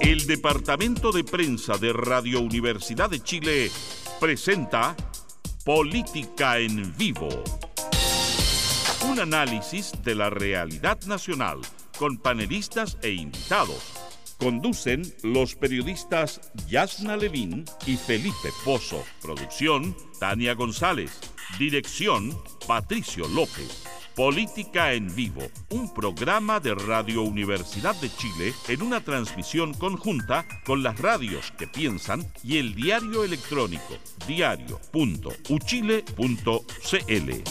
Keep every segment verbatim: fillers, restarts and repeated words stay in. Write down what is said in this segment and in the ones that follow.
El Departamento de Prensa de Radio Universidad de Chile presenta Política en Vivo. Un análisis de la realidad nacional con panelistas e invitados. Conducen los periodistas Yasna Levín y Felipe Pozo. Producción, Tania González. Dirección, Patricio López. Política en Vivo, un programa de Radio Universidad de Chile en una transmisión conjunta con las radios que piensan y el diario electrónico diario punto u chile punto c l.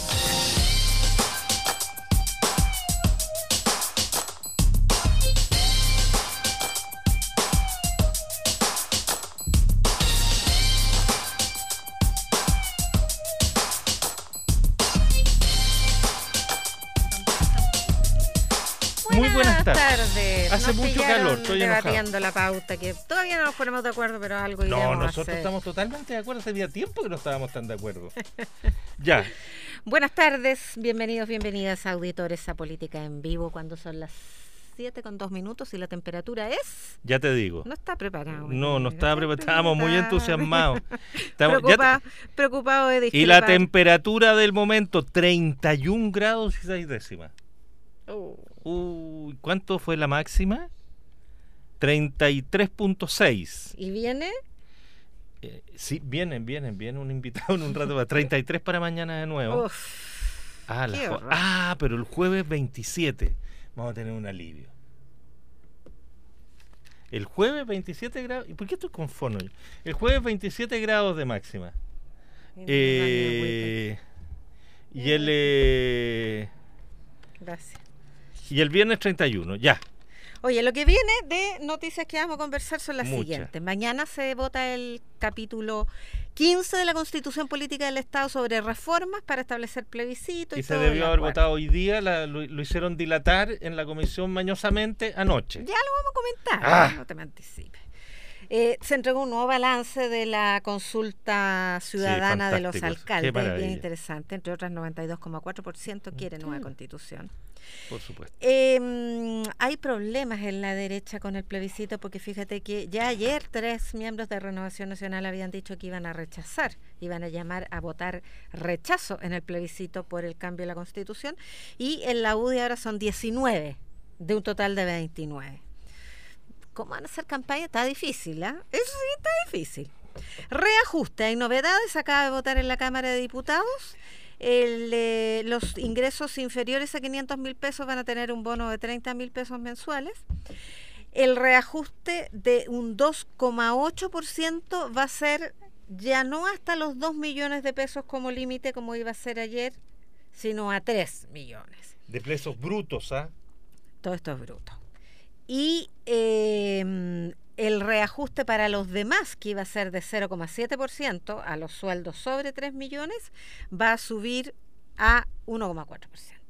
Buenas tardes. Hace nos mucho calor, estoy debatiendo la pauta, que todavía no nos ponemos de acuerdo, pero algo iremos No, a nosotros hacer. estamos totalmente de acuerdo. Hace tiempo que no estábamos tan de acuerdo. Ya. Buenas tardes, bienvenidos, bienvenidas auditores a Política en Vivo, cuando son las siete con dos minutos y la temperatura es... Ya te digo. No está preparado. No, no estaba preparado. Estábamos muy entusiasmados. Estamos, Preocupa, te... Preocupado de discrepar. Y la temperatura del momento, treinta y un grados y seis décimas. Oh. Uy, ¿cuánto fue la máxima? treinta y tres punto seis. ¿Y viene? Eh, sí, vienen, vienen, viene un invitado en un rato para treinta y tres para mañana de nuevo. Uf, ah, la qué jo- horror. ah, pero el jueves veintisiete vamos a tener un alivio. El jueves veintisiete grados. ¿Y por qué estoy con fono? El jueves veintisiete grados de máxima. Eh, y el eh, Gracias. y el viernes treinta y uno, ya. Oye, lo que viene de noticias que vamos a conversar son las Muchas. siguientes. Mañana se vota el capítulo quince de la Constitución Política del Estado sobre reformas para establecer plebiscito. Y, Y se todo debió el haber acuerdo. votado hoy día, la- lo, lo hicieron dilatar en la comisión mañosamente anoche. Ya lo vamos a comentar, Ah. no te me anticipes. Eh, se entregó un nuevo balance de la consulta ciudadana de los fantástico. Qué alcaldes, bien maravilla. interesante, entre otras noventa y dos coma cuatro por ciento quiere nueva constitución. Por supuesto. Eh, hay problemas en la derecha con el plebiscito porque fíjate que ya ayer tres miembros de Renovación Nacional habían dicho que iban a rechazar, iban a llamar a votar rechazo en el plebiscito por el cambio de la Constitución, y en la U D I ahora son diecinueve de un total de veintinueve. ¿Cómo van a hacer campaña? Está difícil, ¿ah? Eso sí está difícil. Reajuste, hay novedades, acaba de votar en la Cámara de Diputados. El, eh, los ingresos inferiores a quinientos mil pesos van a tener un bono de treinta mil pesos mensuales. El reajuste de un dos coma ocho por ciento va a ser ya no hasta los dos millones de pesos como límite, como iba a ser ayer, sino a tres millones. De pesos brutos, ¿ah? Todo esto es bruto. Y eh, el reajuste para los demás, que iba a ser de cero coma siete por ciento a los sueldos sobre tres millones, va a subir a uno coma cuatro por ciento.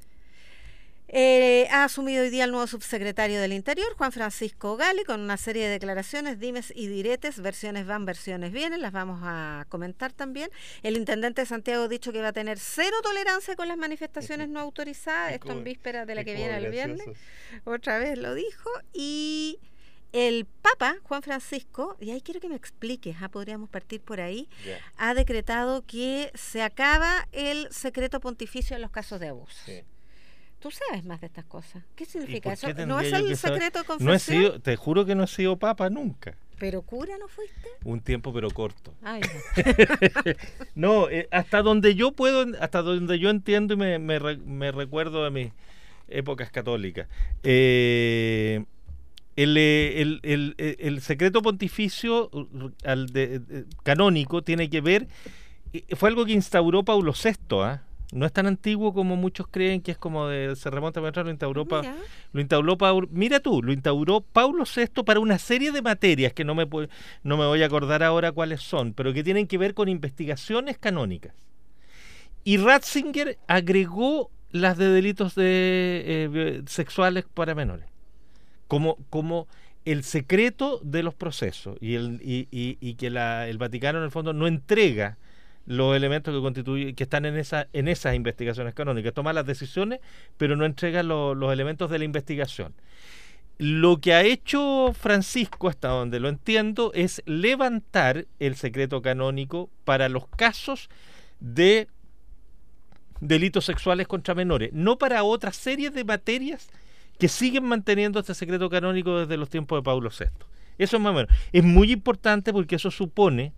Eh, ha asumido hoy día el nuevo subsecretario del Interior, Juan Francisco Gali, con una serie de declaraciones, dimes y diretes, versiones van, versiones vienen, las vamos a comentar también. El intendente de Santiago ha dicho que va a tener cero tolerancia con las manifestaciones no autorizadas, esto en vísperas de la que viene el viernes, otra vez lo dijo. Y el Papa, Juan Francisco, y ahí quiero que me expliques, ¿ah? Podríamos partir por ahí, Ya. ha decretado que se acaba el secreto pontificio en los casos de abuso. Sí. Tú sabes más de estas cosas. ¿Qué ¿Y significa por eso? qué ¿No es tendría yo el que saber? secreto de confesión? No he sido, te juro que no he sido papa nunca. ¿Pero cura no fuiste? Un tiempo, pero corto. Ay, no. No, eh, hasta donde yo puedo, hasta donde yo entiendo y me, me, re- me recuerdo de mis épocas católicas. Eh, el, eh, el, el, el- el secreto pontificio uh, al de- de- canónico tiene que ver, eh, fue algo que instauró Paulo sexto, ¿ah? No es tan antiguo como muchos creen, que es como de, se remonta a atrás, lo instauró, Pa- Mira. lo instauró Paulo, mira tú, lo instauró Paulo sexto para una serie de materias que no me, pu- no me voy a acordar ahora cuáles son, pero que tienen que ver con investigaciones canónicas. Y Ratzinger agregó las de delitos de, eh, sexuales para menores, como, como el secreto de los procesos, y, el, y, y, y que la, el Vaticano en el fondo no entrega los elementos que constituyen, que están en esa en esas investigaciones canónicas, toma las decisiones, pero no entrega lo, los elementos de la investigación. Lo que ha hecho Francisco, hasta donde lo entiendo, es levantar el secreto canónico para los casos de delitos sexuales contra menores, no para otra serie de materias que siguen manteniendo este secreto canónico desde los tiempos de Pablo sexto. Eso es más o menos. Es muy importante porque eso supone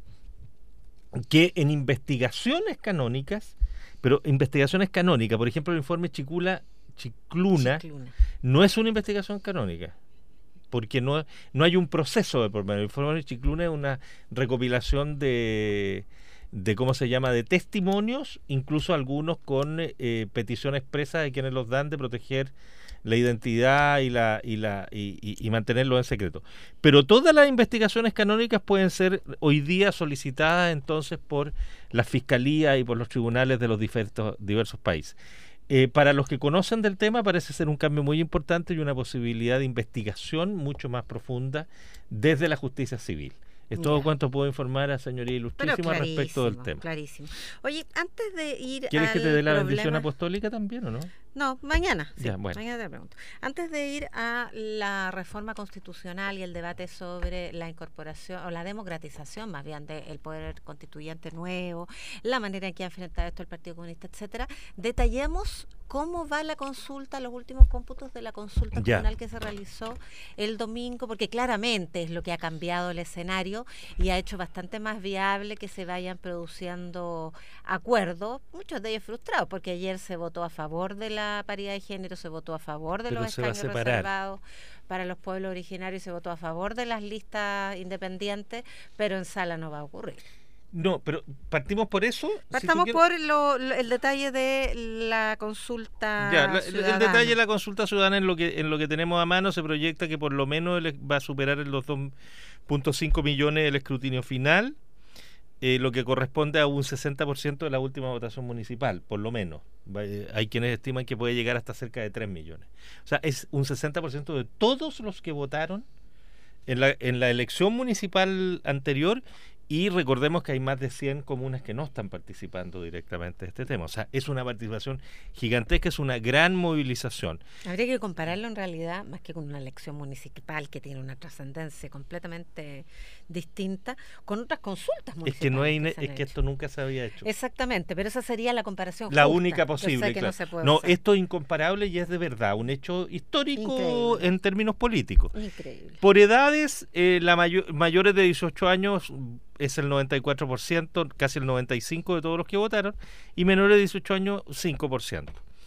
que en investigaciones canónicas, pero investigaciones canónicas, por ejemplo, el informe Chicula, Chicluna, Chicluna, no es una investigación canónica, porque no, no hay un proceso de por medio. El informe Chicluna es una recopilación de, de ¿cómo se llama?, de testimonios, incluso algunos con eh, petición expresa de quienes los dan de proteger la identidad y la y la y, y, y mantenerlo en secreto. Pero todas las investigaciones canónicas pueden ser hoy día solicitadas entonces por la fiscalía y por los tribunales de los diversos, diversos países. Eh, para los que conocen del tema parece ser un cambio muy importante y una posibilidad de investigación mucho más profunda desde la justicia civil. Es todo yeah. cuanto puedo informar a señoría ilustrísima respecto del tema. Clarísimo. Oye, antes de ir ¿Quieres al que te dé la problema... bendición apostólica también o no? No, mañana. Sí, ya, bueno. Mañana te pregunto. Antes de ir a la reforma constitucional y el debate sobre la incorporación o la democratización, más bien del poder constituyente nuevo, la manera en que ha enfrentado esto el Partido Comunista, etcétera, detallemos cómo va la consulta, los últimos cómputos de la consulta ya. comunal que se realizó el domingo, porque claramente es lo que ha cambiado el escenario y ha hecho bastante más viable que se vayan produciendo acuerdos, muchos de ellos frustrados, porque ayer se votó a favor de la paridad de género, se votó a favor de Pero los escaños reservados para los pueblos originarios, se votó a favor de las listas independientes, pero en sala no va a ocurrir. No, pero partimos por eso. Partamos si por lo, lo, el detalle de la consulta ya, la, ciudadana. El detalle de la consulta ciudadana en lo que en lo que tenemos a mano se proyecta que por lo menos va a superar en los dos punto cinco millones el escrutinio final, eh, lo que corresponde a un sesenta por ciento de la última votación municipal, por lo menos. Hay quienes estiman que puede llegar hasta cerca de tres millones. O sea, es un sesenta por ciento de todos los que votaron en la, en la elección municipal anterior. Y recordemos que hay más de cien comunas que no están participando directamente de este tema. O sea, es una participación gigantesca, es una gran movilización. Habría que compararlo en realidad, más que con una elección municipal que tiene una trascendencia completamente distinta, con otras consultas municipales. Es que no hay, que es que hecho. esto nunca se había hecho. Exactamente, pero esa sería la comparación La justa, única posible, que claro. No, se puede no usar. Esto es incomparable y es de verdad un hecho histórico Increíble. En términos políticos. Increíble. Por edades, eh, la mayor, mayores de dieciocho años es el noventa y cuatro por ciento, casi el noventa y cinco por ciento de todos los que votaron, y menores de dieciocho años, cinco por ciento.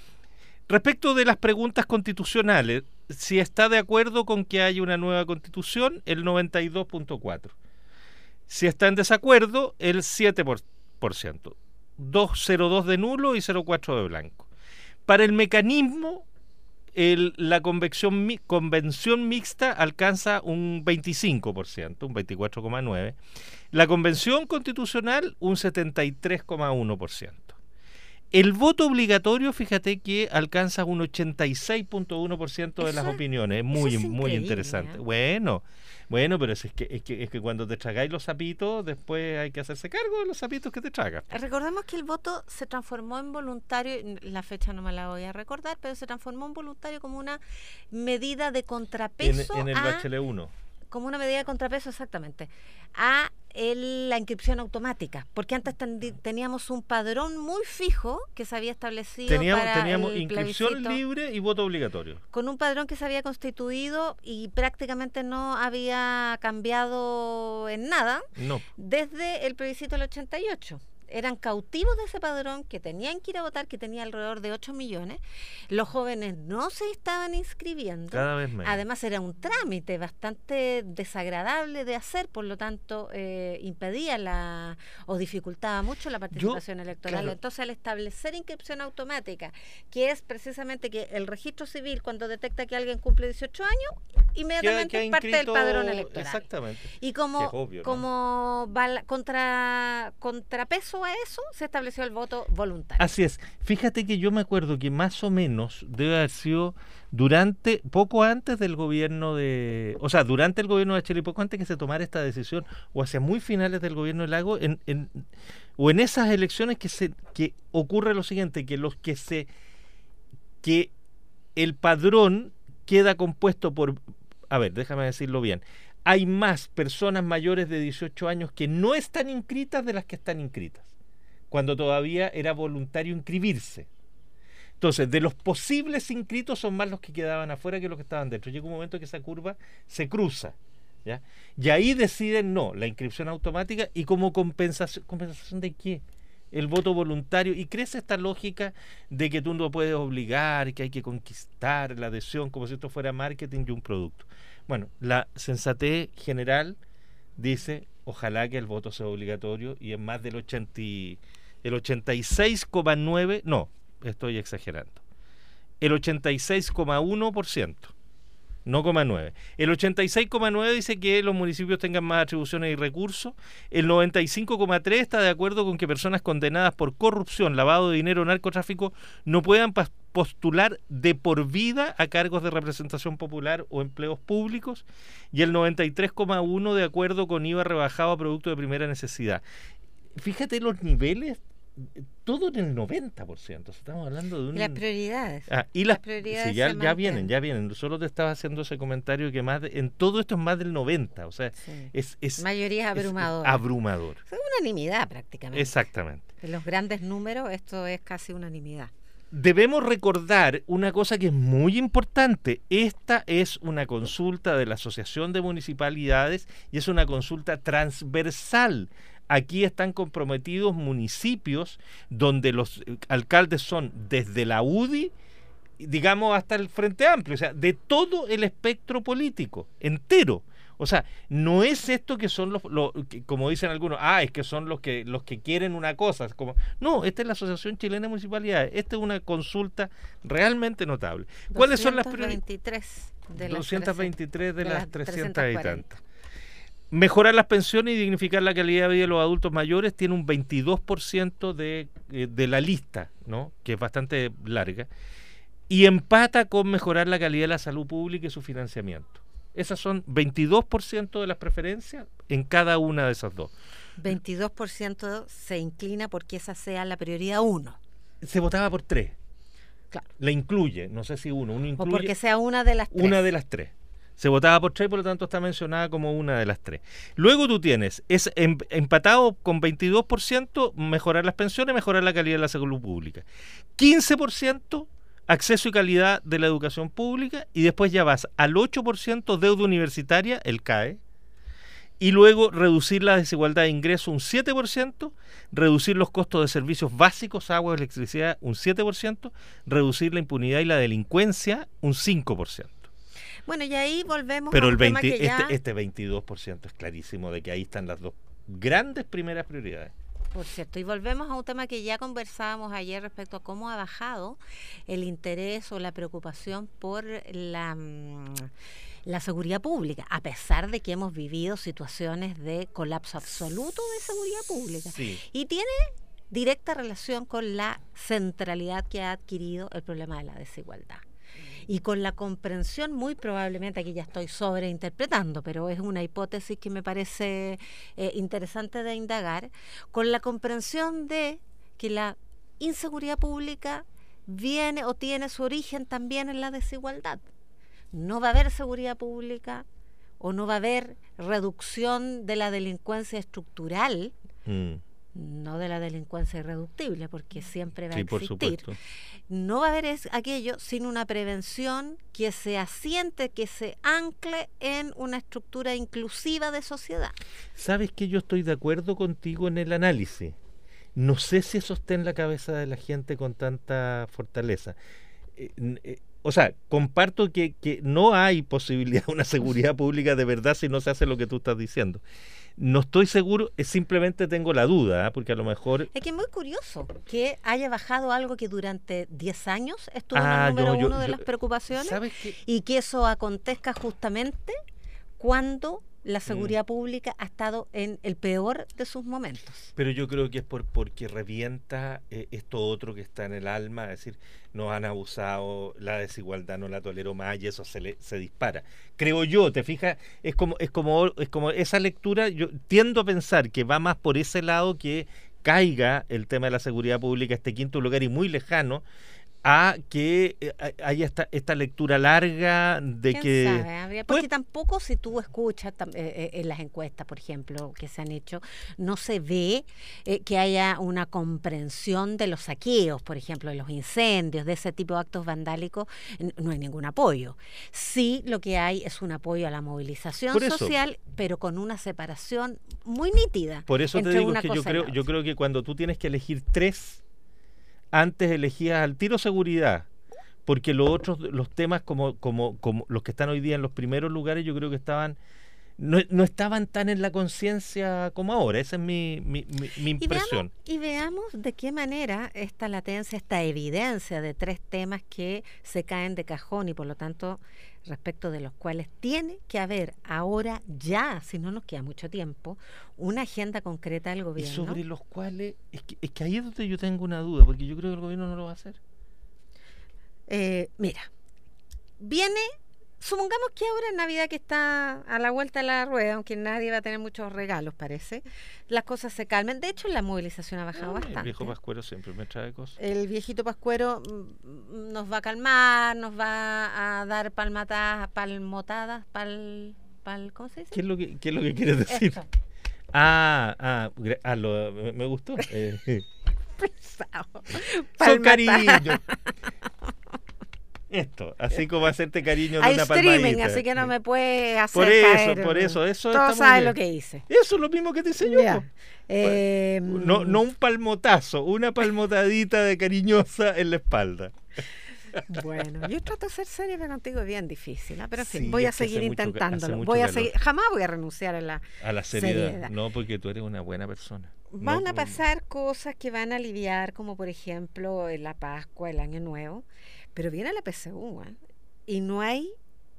Respecto de las preguntas constitucionales, si está de acuerdo con que haya una nueva constitución, el noventa y dos punto cuatro por ciento. Si está en desacuerdo, el siete por ciento. dos cero dos de nulo y cero cuatro de blanco. Para el mecanismo, el, la convención, convención mixta alcanza un veinticinco por ciento, un veinticuatro coma nueve por ciento. La convención constitucional, un setenta y tres coma uno por ciento. El voto obligatorio, fíjate que alcanza un ochenta y seis punto uno por ciento de eso, las opiniones. Muy, es muy interesante. ¿eh? Bueno, bueno, pero es que, es, que, es que cuando te tragáis los sapitos, después hay que hacerse cargo de los sapitos que te tragas. Recordemos que el voto se transformó en voluntario, la fecha no me la voy a recordar, pero se transformó en voluntario como una medida de contrapeso En, en el a, Bachelet uno. Como una medida de contrapeso, exactamente, a el, la inscripción automática, porque antes ten, teníamos un padrón muy fijo que se había establecido Teníamos, para teníamos el inscripción plebiscito, libre y voto obligatorio. con un padrón que se había constituido y prácticamente no había cambiado en nada No. desde el plebiscito del ochenta y ocho. Eran cautivos de ese padrón que tenían que ir a votar, que tenía alrededor de ocho millones. Los jóvenes no se estaban inscribiendo. Cada vez menos. Además era un trámite bastante desagradable de hacer, por lo tanto eh, impedía la o dificultaba mucho la participación Yo, electoral. Claro. Entonces, al establecer inscripción automática, que es precisamente que el registro civil, cuando detecta que alguien cumple dieciocho años, inmediatamente es parte del padrón electoral. Exactamente. Y como, obvio, ¿no? como val, contra, contrapeso a eso, se estableció el voto voluntario. Así es. Fíjate que yo me acuerdo que más o menos debe haber sido durante, poco antes del gobierno de, o sea, durante el gobierno de Chile, poco antes que se tomara esta decisión, o hacia muy finales del gobierno de Lago, en, en, o en esas elecciones que se, que ocurre lo siguiente, que los que se, que el padrón queda compuesto por a ver, déjame decirlo bien, hay más personas mayores de dieciocho años que no están inscritas de las que están inscritas, cuando todavía era voluntario inscribirse. Entonces, de los posibles inscritos son más los que quedaban afuera que los que estaban dentro. Llega un momento que esa curva se cruza, ¿ya? Y ahí deciden no, la inscripción automática y como compensación, ¿compensación de qué? El voto voluntario, y crece esta lógica de que tú no puedes obligar, que hay que conquistar la adhesión como si esto fuera marketing y un producto. Bueno, la sensatez general dice, ojalá que el voto sea obligatorio, y en más del ochenta, el ochenta y seis coma nueve, no, estoy exagerando, el ochenta y seis coma uno por ciento, no coma nueve. El ochenta y seis coma nueve dice que los municipios tengan más atribuciones y recursos. El noventa y cinco coma tres está de acuerdo con que personas condenadas por corrupción, lavado de dinero o narcotráfico no puedan postular de por vida a cargos de representación popular o empleos públicos. Y el noventa y tres coma uno de acuerdo con I V A rebajado a productos de primera necesidad. Fíjate los niveles, todo en el noventa por ciento. Estamos hablando de un... Y las prioridades. Ah, y las, las prioridades sí, ya, se ya vienen, ya vienen. Solo te estaba haciendo ese comentario que más de, en todo esto es más del noventa. O sea, sí. es, es... Mayoría abrumadora. Es abrumador. Es unanimidad prácticamente. Exactamente. En los grandes números esto es casi unanimidad. Debemos recordar una cosa que es muy importante. Esta es una consulta de la Asociación de Municipalidades y es una consulta transversal. Aquí están comprometidos municipios donde los alcaldes son desde la U D I, digamos, hasta el Frente Amplio, o sea, de todo el espectro político, entero. O sea, no es esto que son los, los que, como dicen algunos, ah, es que son los que los que quieren una cosa. Como, no, esta es la Asociación Chilena de Municipalidades. Esta es una consulta realmente notable. ¿Cuáles son las prioridades? De doscientas veintitrés de, de las trescientas y tantas. Mejorar las pensiones y dignificar la calidad de vida de los adultos mayores tiene un veintidós por ciento de, de la lista, ¿no?, que es bastante larga, y empata con mejorar la calidad de la salud pública y su financiamiento. Esas son veintidós por ciento de las preferencias en cada una de esas dos. veintidós por ciento se inclina porque esa sea la prioridad uno. Se votaba por tres. Claro. La incluye, no sé si uno. uno incluye, o porque sea una de las tres. Una de las tres. Se votaba por tres, por lo tanto está mencionada como una de las tres. Luego tú tienes, es em, empatado con veintidós por ciento, mejorar las pensiones, mejorar la calidad de la salud pública. quince por ciento, acceso y calidad de la educación pública, y después ya vas al ocho por ciento, deuda universitaria, el C A E, y luego reducir la desigualdad de ingresos un siete por ciento, reducir los costos de servicios básicos, agua, electricidad un siete por ciento, reducir la impunidad y la delincuencia un cinco por ciento. Bueno, y ahí volvemos Pero a un el veinte, tema que ya... este, este veintidós por ciento es clarísimo de que ahí están las dos grandes primeras prioridades. Por cierto, y volvemos a un tema que ya conversábamos ayer respecto a cómo ha bajado el interés o la preocupación por la, la seguridad pública, a pesar de que hemos vivido situaciones de colapso absoluto de seguridad pública. Sí. Y tiene directa relación con la centralidad que ha adquirido el problema de la desigualdad. Y con la comprensión, muy probablemente, aquí ya estoy sobreinterpretando, pero es una hipótesis que me parece eh, interesante de indagar, con la comprensión de que la inseguridad pública viene o tiene su origen también en la desigualdad. No va a haber seguridad pública o no va a haber reducción de la delincuencia estructural, mm. no de la delincuencia irreductible, porque siempre va sí, a existir. Por supuesto. No va a haber es, aquello sin una prevención que se asiente, que se ancle en una estructura inclusiva de sociedad. ¿Sabes que yo estoy de acuerdo contigo en el análisis? No sé si eso está en la cabeza de la gente con tanta fortaleza. Eh, eh, o sea, comparto que, que no hay posibilidad de una seguridad pública de verdad si no se hace lo que tú estás diciendo. No estoy seguro, simplemente tengo la duda, ¿eh? Porque a lo mejor... Es que es muy curioso que haya bajado algo que durante diez años estuvo ah, en el número yo, yo, uno de yo, las preocupaciones, ¿sabes qué? Y que eso acontezca justamente cuando la seguridad mm. pública ha estado en el peor de sus momentos. Pero yo creo que es por porque revienta eh, esto otro que está en el alma, es decir, nos han abusado, la desigualdad no la tolero más y eso se le, se dispara. Creo yo, te fijas, es como es como es como esa lectura, yo tiendo a pensar que va más por ese lado, que caiga el tema de la seguridad pública, este quinto lugar y muy lejano a que eh, haya esta, esta lectura larga de ¿Quién que... sabe, Gabriel? Porque pues, tampoco si tú escuchas tam- eh, eh, en las encuestas, por ejemplo, que se han hecho, no se ve eh, que haya una comprensión de los saqueos, por ejemplo, de los incendios, de ese tipo de actos vandálicos, n- no hay ningún apoyo. Sí, lo que hay es un apoyo a la movilización Por eso. social, pero con una separación muy nítida. Por eso te entre digo una que yo cosa y la creo, yo otra. creo que cuando tú tienes que elegir tres, antes elegías al tiro seguridad, porque los otros, los temas como, como, como los que están hoy día en los primeros lugares, yo creo que estaban, no, no estaban tan en la conciencia como ahora. Esa es mi, mi, mi, mi Y impresión. veamos, y veamos de qué manera esta latencia, esta evidencia de tres temas que se caen de cajón y por lo tanto respecto de los cuales tiene que haber ahora ya, si no nos queda mucho tiempo, una agenda concreta del Y gobierno. sobre los cuales, es que, es que ahí es donde yo tengo una duda, porque yo creo que el gobierno no lo va a hacer. Eh, mira, viene, supongamos que ahora en Navidad que está a la vuelta de la rueda, aunque nadie va a tener muchos regalos, parece, las cosas se calmen. De hecho, la movilización ha bajado Ah, bastante. el viejo pascuero siempre me trae cosas. El viejito pascuero mm, nos va a calmar, nos va a dar palmatadas, palmotadas, pal, pal, ¿cómo se dice? ¿Qué es lo que, qué es lo que quieres decir? Esto. Ah, ah, gra- ah, lo- me, me gustó. Eh, Pesado. son Palmatadas. cariños. Esto, así como hacerte cariño de Hay una streaming, palmadita. así que no me puede hacer Por eso, caer. por eso, eso está Todos muy saben bien. lo que hice. Eso es lo mismo que te hice yo. Ya. po. Eh, No, no un palmotazo, una palmotadita de cariñosa en la espalda. Bueno, yo trato de ser seria, pero contigo es bien difícil. ¿Ah? Pero en fin, Sí, voy a es que hace seguir mucho ca- hace intentándolo. mucho Voy a calor. seguir, jamás voy a renunciar a la A la seriedad. seriedad. No, porque tú eres una buena persona. Van No, a pasar cosas que van a aliviar, como por ejemplo en la Pascua, el Año Nuevo, pero viene la P S U, ¿eh? Y no hay,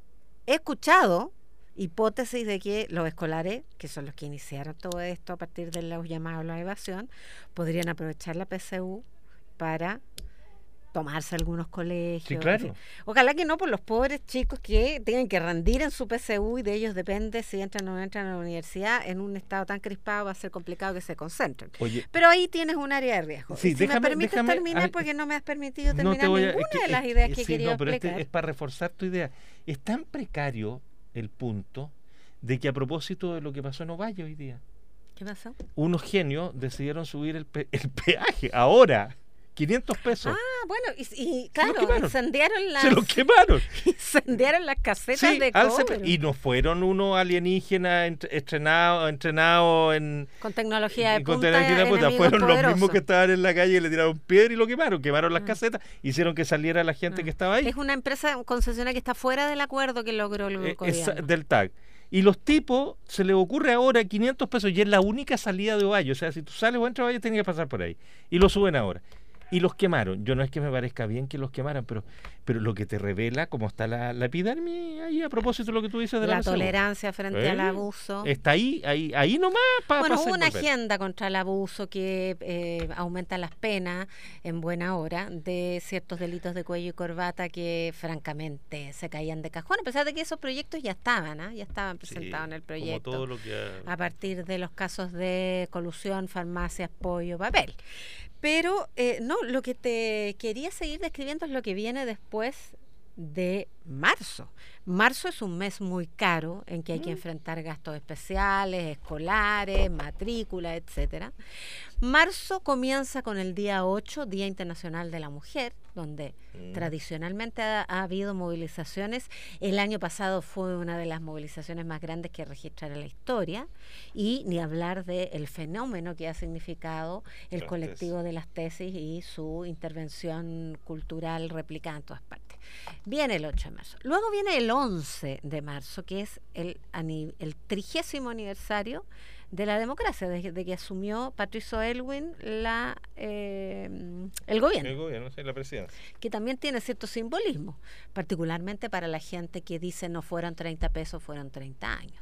he escuchado hipótesis de que los escolares, que son los que iniciaron todo esto a partir de los llamados a la evasión, podrían aprovechar la P S U para tomarse algunos colegios. Sí, en claro. fin. Ojalá que no por los pobres chicos que tienen que rendir en su P S U y de ellos depende si entran o no entran a la universidad. En un estado tan crispado va a ser complicado que se concentren. Oye, Pero ahí tienes un área de riesgo. Sí, Y si déjame- me permites déjame- terminar, ay, porque no me has permitido no terminar te voy a. ninguna es que- de es las que- ideas que sí, quería no, pero explicar. este es para reforzar tu idea. Es tan precario el punto de que a propósito de lo que pasó en Ovalle hoy día, ¿Qué pasó? unos genios decidieron subir el, pe- el peaje ahora. quinientos pesos. Ah, bueno, y, y lo claro, quemaron. incendiaron las, Se lo quemaron. incendiaron las casetas Sí, de al C P. cobre Y no fueron unos alienígenas ent- estrenados, entrenados en, con tecnología de en- con punta, tecnología de punta. enemigos Fueron los poderosos. mismos que estaban en la calle y le tiraron piedra y lo quemaron. Quemaron las Ah. casetas, hicieron que saliera la gente Ah. que estaba ahí. Es una empresa concesionaria que está fuera del acuerdo que logró el Eh, gobierno. esa- del T A C. Y los tipos, se les ocurre ahora quinientos pesos y es la única salida de Ovalle. O sea, si tú sales o entras a Ovalle, tienes que pasar por ahí. Y lo suben ahora. Y los quemaron. Yo no es que me parezca bien que los quemaran, pero, pero lo que te revela cómo está la, la epidermis ahí a propósito de lo que tú dices de la, La P S U. tolerancia frente ¿Eh? al abuso. Está ahí, ahí, ahí nomás para Bueno, hubo una agenda contra el abuso que eh, aumenta las penas en buena hora de ciertos delitos de cuello y corbata que francamente se caían de cajón, a pesar de que esos proyectos ya estaban, ¿ah? ya estaban presentados en el proyecto. Como todo lo que ha- A partir de los casos de colusión, farmacias, pollo, papel. Pero eh, no, lo que te quería seguir describiendo es lo que viene después de marzo. Marzo es un mes muy caro en que hay que enfrentar gastos especiales, escolares, matrícula, etcétera. Marzo comienza con el día ocho, Día Internacional de la Mujer, donde Mm. tradicionalmente ha, ha habido movilizaciones. El año pasado fue una de las movilizaciones más grandes que registrara la historia, y ni hablar del fenómeno que ha significado el Las colectivo de las tesis y su intervención cultural replicada en todas partes. Viene el ocho de marzo. Luego viene el once de marzo, que es el, ani- el trigésimo aniversario de la democracia, desde de que asumió Patricio Aylwin la, eh, el gobierno, El gobierno, sí, la presidencia. que también tiene cierto simbolismo, particularmente para la gente que dice no fueron treinta pesos, fueron treinta años.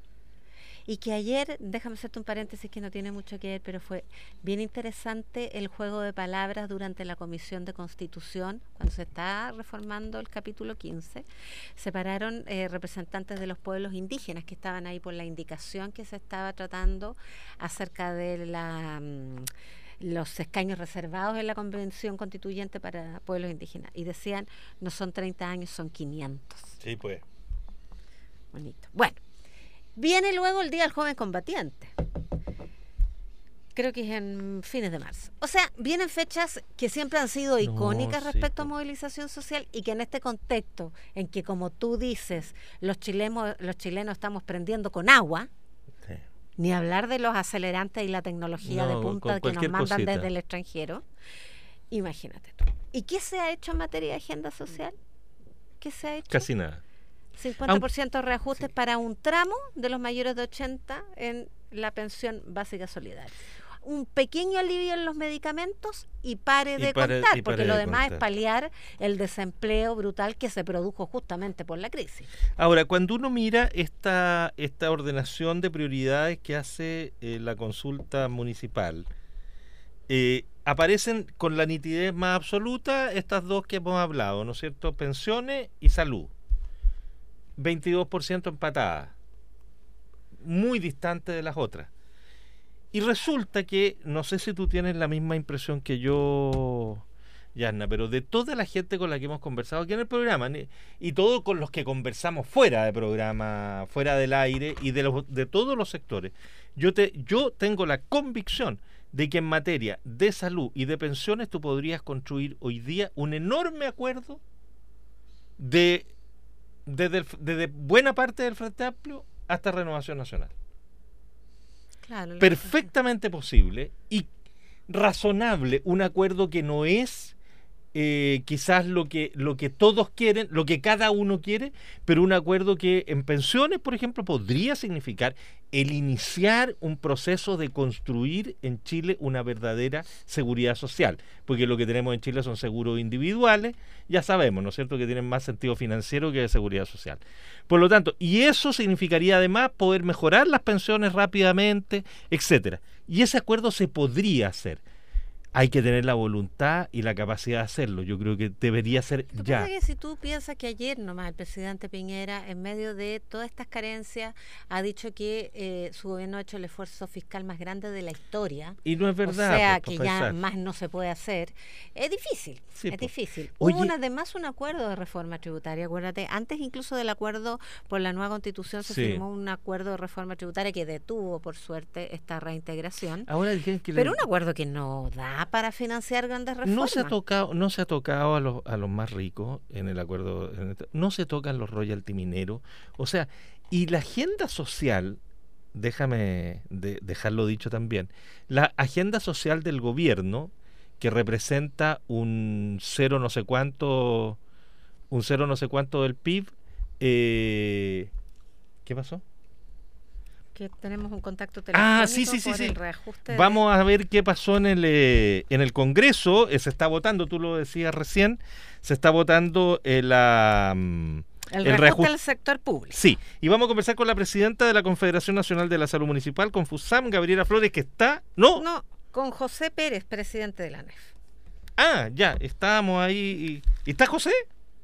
Y que ayer, déjame hacerte un paréntesis que no tiene mucho que ver, pero fue bien interesante el juego de palabras durante la Comisión de Constitución, cuando se está reformando el capítulo quince, se pararon eh, representantes de los pueblos indígenas que estaban ahí por la indicación que se estaba tratando acerca de la... mm, los escaños reservados en la Convención Constituyente para pueblos indígenas. Y decían, no son treinta años, son quinientos. Sí, pues. Bonito. Bueno, viene luego el Día del Joven Combatiente. Creo que es en fines de marzo. O sea, vienen fechas que siempre han sido icónicas No, sí, respecto a pues. movilización social y que en este contexto, en que como tú dices, los chilenos, los chilenos estamos prendiendo con agua, Sí. ni hablar de los acelerantes y la tecnología de No, punta con que nos cualquier mandan cosita. desde el extranjero. Imagínate tú. ¿Y qué se ha hecho en materia de agenda social? ¿Qué se ha hecho? Casi nada. cincuenta por ciento de reajustes sí. para un tramo de los mayores de ochenta en la pensión básica solidaria. Un pequeño alivio en los medicamentos y pare Y de pare- contar, y porque pare lo de demás contar. es paliar el desempleo brutal que se produjo justamente por la crisis. Ahora, cuando uno mira esta, esta ordenación de prioridades que hace eh, la consulta municipal, eh, aparecen con la nitidez más absoluta estas dos que hemos hablado, ¿no es cierto? Pensiones y salud. veintidós por ciento empatadas, muy distante de las otras. Y resulta que, no sé si tú tienes la misma impresión que yo, Yarna, pero de toda la gente con la que hemos conversado aquí en el programa, ni- y todos con los que conversamos fuera de programa, fuera del aire, y de, los, de todos los sectores, yo, te, yo tengo la convicción de que en materia de salud y de pensiones tú podrías construir hoy día un enorme acuerdo de desde, el- desde buena parte del Frente Amplio hasta Renovación Nacional. Claro, Perfectamente posible y razonable, un acuerdo que no es eh, quizás lo que, lo que todos quieren, lo que cada uno quiere, pero un acuerdo que en pensiones, por ejemplo, podría significar el iniciar un proceso de construir en Chile una verdadera seguridad social, porque lo que tenemos en Chile son seguros individuales, ya sabemos, ¿no es cierto?, que tienen más sentido financiero que de seguridad social. Por lo tanto, y eso significaría además poder mejorar las pensiones rápidamente, etcétera. Y ese acuerdo se podría hacer. Hay que tener la voluntad y la capacidad de hacerlo. Yo creo que debería ser Lo que ya. pasa es que si tú piensas que ayer nomás el presidente Piñera, en medio de todas estas carencias, ha dicho que eh, su gobierno ha hecho el esfuerzo fiscal más grande de la historia. Y no es verdad. O sea, pues, que ya profesor. más no se puede hacer. Es difícil, Sí, es pues. difícil. Oye- Hubo una- además un acuerdo de reforma tributaria, acuérdate, antes incluso del acuerdo por la nueva constitución se Sí. firmó un acuerdo de reforma tributaria que detuvo, por suerte, esta reintegración. Ahora dijeron que Pero le- un acuerdo que no da para financiar grandes reformas. no se ha tocado, no se ha tocado a los, a los más ricos en el acuerdo, en el- no se tocan los royalty mineros, o sea, y la agenda social, déjame de- dejarlo dicho también, la agenda social del gobierno que representa un cero no sé cuánto, un cero no sé cuánto del P I B, eh, ¿qué pasó? Que tenemos un contacto telefónico Ah, sí, sí, sí, por sí. el reajuste de- Vamos a ver qué pasó en el eh, en el Congreso. Eh, se está votando, tú lo decías recién, se está votando eh, la, mm, el, el reajuste reajuste. del sector público. Sí, y vamos a conversar con la presidenta de la Confederación Nacional de la Salud Municipal, Confusam, Gabriela Flores, que está... No, No, con José Pérez, presidente de la A N E F. ah, ya, estábamos ahí. Y, ¿y está José?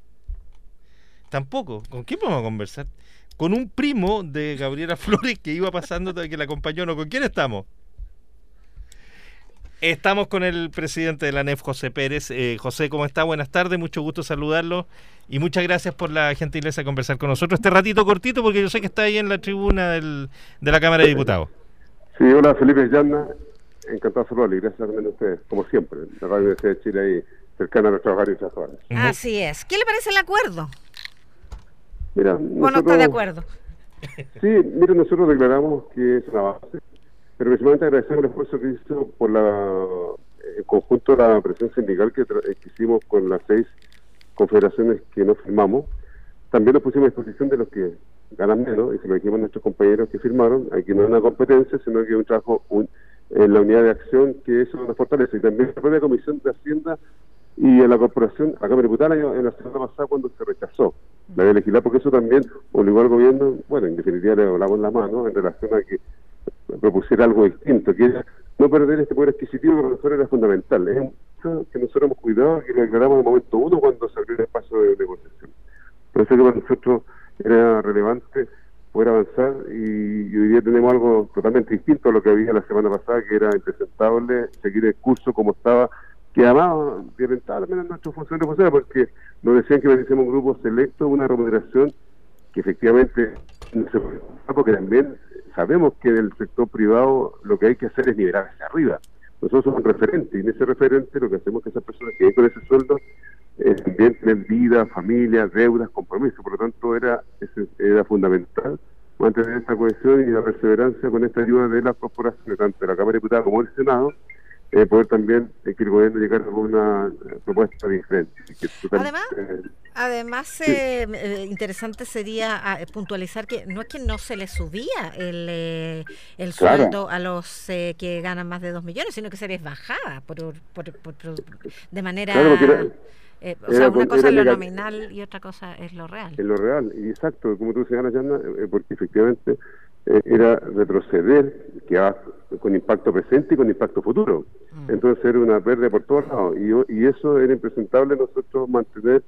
Tampoco. ¿Con quién vamos a conversar? Con un primo de Gabriela Flores que iba pasando, que la acompañó. ¿No? ¿Con quién estamos? Estamos con el presidente de la A N E F, José Pérez. Eh, José, ¿cómo está? Buenas tardes, mucho gusto saludarlo y muchas gracias por la gentileza de conversar con nosotros este ratito cortito, porque yo sé que está ahí en la tribuna del, de la Cámara de Diputados. Sí, hola Felipe Yarna, encantado de saludarle, gracias también a ustedes, como siempre, la Radio Universidad de Chile ahí cercana a nuestros hogares y trabajadoras. Así es. ¿Qué le parece el acuerdo? Mira, ¿O no nosotros- está de acuerdo? Sí, mira, nosotros declaramos que es una base, pero principalmente agradecemos el esfuerzo que hizo por la en conjunto de la presión sindical que, tra- que hicimos con las seis confederaciones que no firmamos. También nos pusimos a disposición de los que ganan menos, y se lo dijimos a nuestros compañeros que firmaron. Aquí no es una competencia, sino que es un trabajo un- en la unidad de acción, que eso nos fortalece. Y también la propia Comisión de Hacienda y en la Corporación, a Cámara Diputada, en la semana pasada cuando se rechazó la ley legislar, porque eso también obligó al gobierno, bueno, en definitiva le hablamos la mano en relación a que propusiera algo distinto, que era no perder este poder adquisitivo que para nosotros era fundamental. Es un hecho que nosotros hemos cuidado, que lo declaramos en el momento uno cuando se abrió el espacio de negociación. Por eso que para nosotros era relevante poder avanzar, y, y hoy día tenemos algo totalmente distinto a lo que había la semana pasada, que era impresentable seguir el curso como estaba, que además violentaba también a nuestros funcionarios, porque nos decían que merecemos un grupo selecto, una remuneración que efectivamente no se puede, porque también sabemos que en el sector privado lo que hay que hacer es nivelar hacia arriba. Nosotros somos un referente, y en ese referente lo que hacemos es que esas personas que vienen con ese sueldo eh, también tienen vida, familia, deudas, compromisos. Por lo tanto, era ese, era fundamental mantener esta cohesión y la perseverancia con esta ayuda de las corporaciones, tanto de la Cámara de Diputados como del Senado, eh, poder también eh, que el gobierno llegara a una eh, propuesta diferente. Que total, Además, eh, además sí. eh, eh, interesante sería ah, puntualizar que no es que no se le subía el, eh, el Claro. sueldo a los eh, que ganan más de dos millones, sino que se les bajaba por, por, por- por- de manera... Claro, porque era- eh, o era sea, por- una cosa era es lo legal- nominal y otra cosa es lo real. en lo real, y exacto, como tú señalas, Yanna, eh, porque efectivamente eh, era retroceder, que va con impacto presente y con impacto futuro. Mm. Entonces era una pérdida por todos lados, y, yo- y eso era impresentable nosotros mantener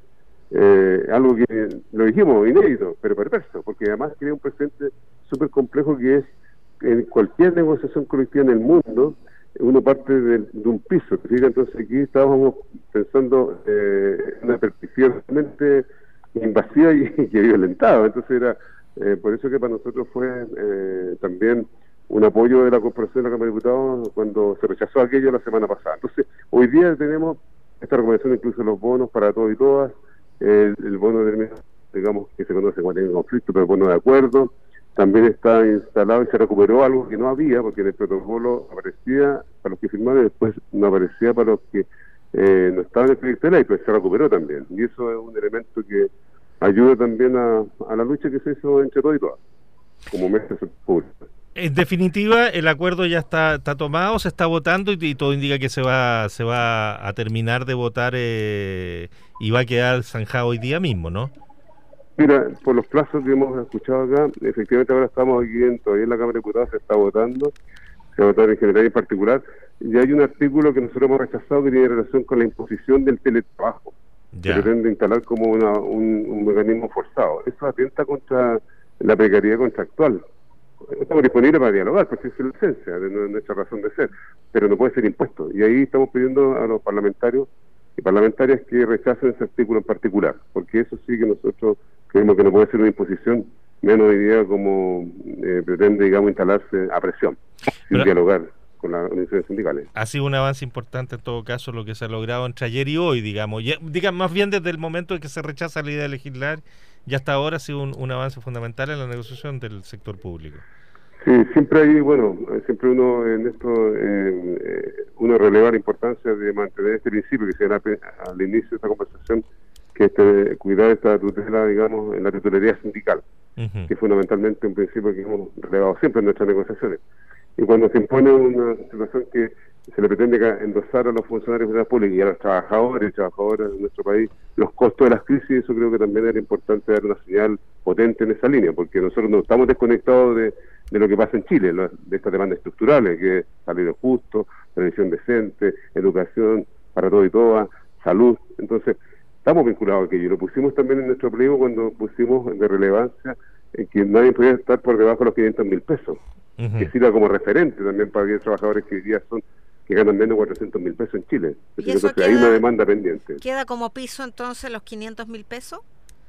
eh, algo que, lo dijimos, inédito, pero perverso, porque además crea un presente súper complejo, que es en cualquier negociación colectiva en el mundo, uno parte de, de un piso, ¿te fijas? Entonces aquí estábamos pensando eh, en una perspectiva realmente invasiva y, y que violentaba. Entonces era eh, por eso que para nosotros fue eh, también un apoyo de la Corporación de la Cámara de Diputados cuando se rechazó aquello la semana pasada. Entonces hoy día tenemos esta recomendación, incluso de los bonos para todos y todas, el, el bono de, digamos, que se conoce como en conflicto, pero el bono de acuerdo, también está instalado y se recuperó algo que no había, porque en el protocolo aparecía para los que firmaron y después no aparecía para los que eh, no estaban en el proyecto de ley, pero se recuperó también. Y eso es un elemento que ayuda también a, a la lucha que se hizo entre todos y todas, como mesa pública. En definitiva, el acuerdo ya está, está tomado, se está votando y, y todo indica que se va se va a terminar de votar eh, y va a quedar zanjado hoy día mismo, ¿no? Mira, por los plazos que hemos escuchado acá, efectivamente ahora estamos aquí en, todavía en la Cámara de Diputados, se está votando, se va a votar en general y en particular, y hay un artículo que nosotros hemos rechazado que tiene relación con la imposición del teletrabajo, Ya. que pretende instalar como una, un, un mecanismo forzado. Eso atenta contra la precariedad contractual. Estamos disponibles para dialogar, porque esa es la esencia de nuestra razón de ser, pero no puede ser impuesto. Y ahí estamos pidiendo a los parlamentarios y parlamentarias que rechacen ese artículo en particular, porque eso sí que nosotros creemos que no puede ser una imposición, menos hoy día como eh, pretende, digamos, instalarse a presión, sin Pero- dialogar con las organizaciones sindicales. Ha sido un avance importante en todo caso lo que se ha logrado entre ayer y hoy, digamos. Ya, digan, más bien desde el momento en que se rechaza la idea de legislar, ya hasta ahora ha sido un, un avance fundamental en la negociación del sector público. Sí, siempre hay, bueno, eh, siempre uno en esto, eh, eh, uno releva la importancia de mantener este principio que se da al inicio de esta conversación, que es este, cuidar esta tutela, digamos, en la titularidad sindical, Ujú. que es fundamentalmente un principio que hemos relevado siempre en nuestras negociaciones. Y cuando se impone una situación que se le pretende ca- endosar a los funcionarios de la pública y a los trabajadores y trabajadoras de nuestro país los costos de las crisis, eso creo que también era importante dar una señal potente en esa línea, porque nosotros no estamos desconectados de, de lo que pasa en Chile, lo- de estas demandas estructurales, que es salario justo, prevención decente, educación para todo y todas, salud. Entonces, estamos vinculados a aquello. Y lo pusimos también en nuestro pliego cuando pusimos de relevancia en que nadie podía estar por debajo de los quinientos mil pesos, Ujú. que sirva como referente también para aquellos trabajadores que hoy día son que ganan menos de cuatrocientos mil pesos en Chile. ¿Y eso Entonces hay queda- una demanda pendiente. ¿Queda como piso entonces los quinientos mil pesos?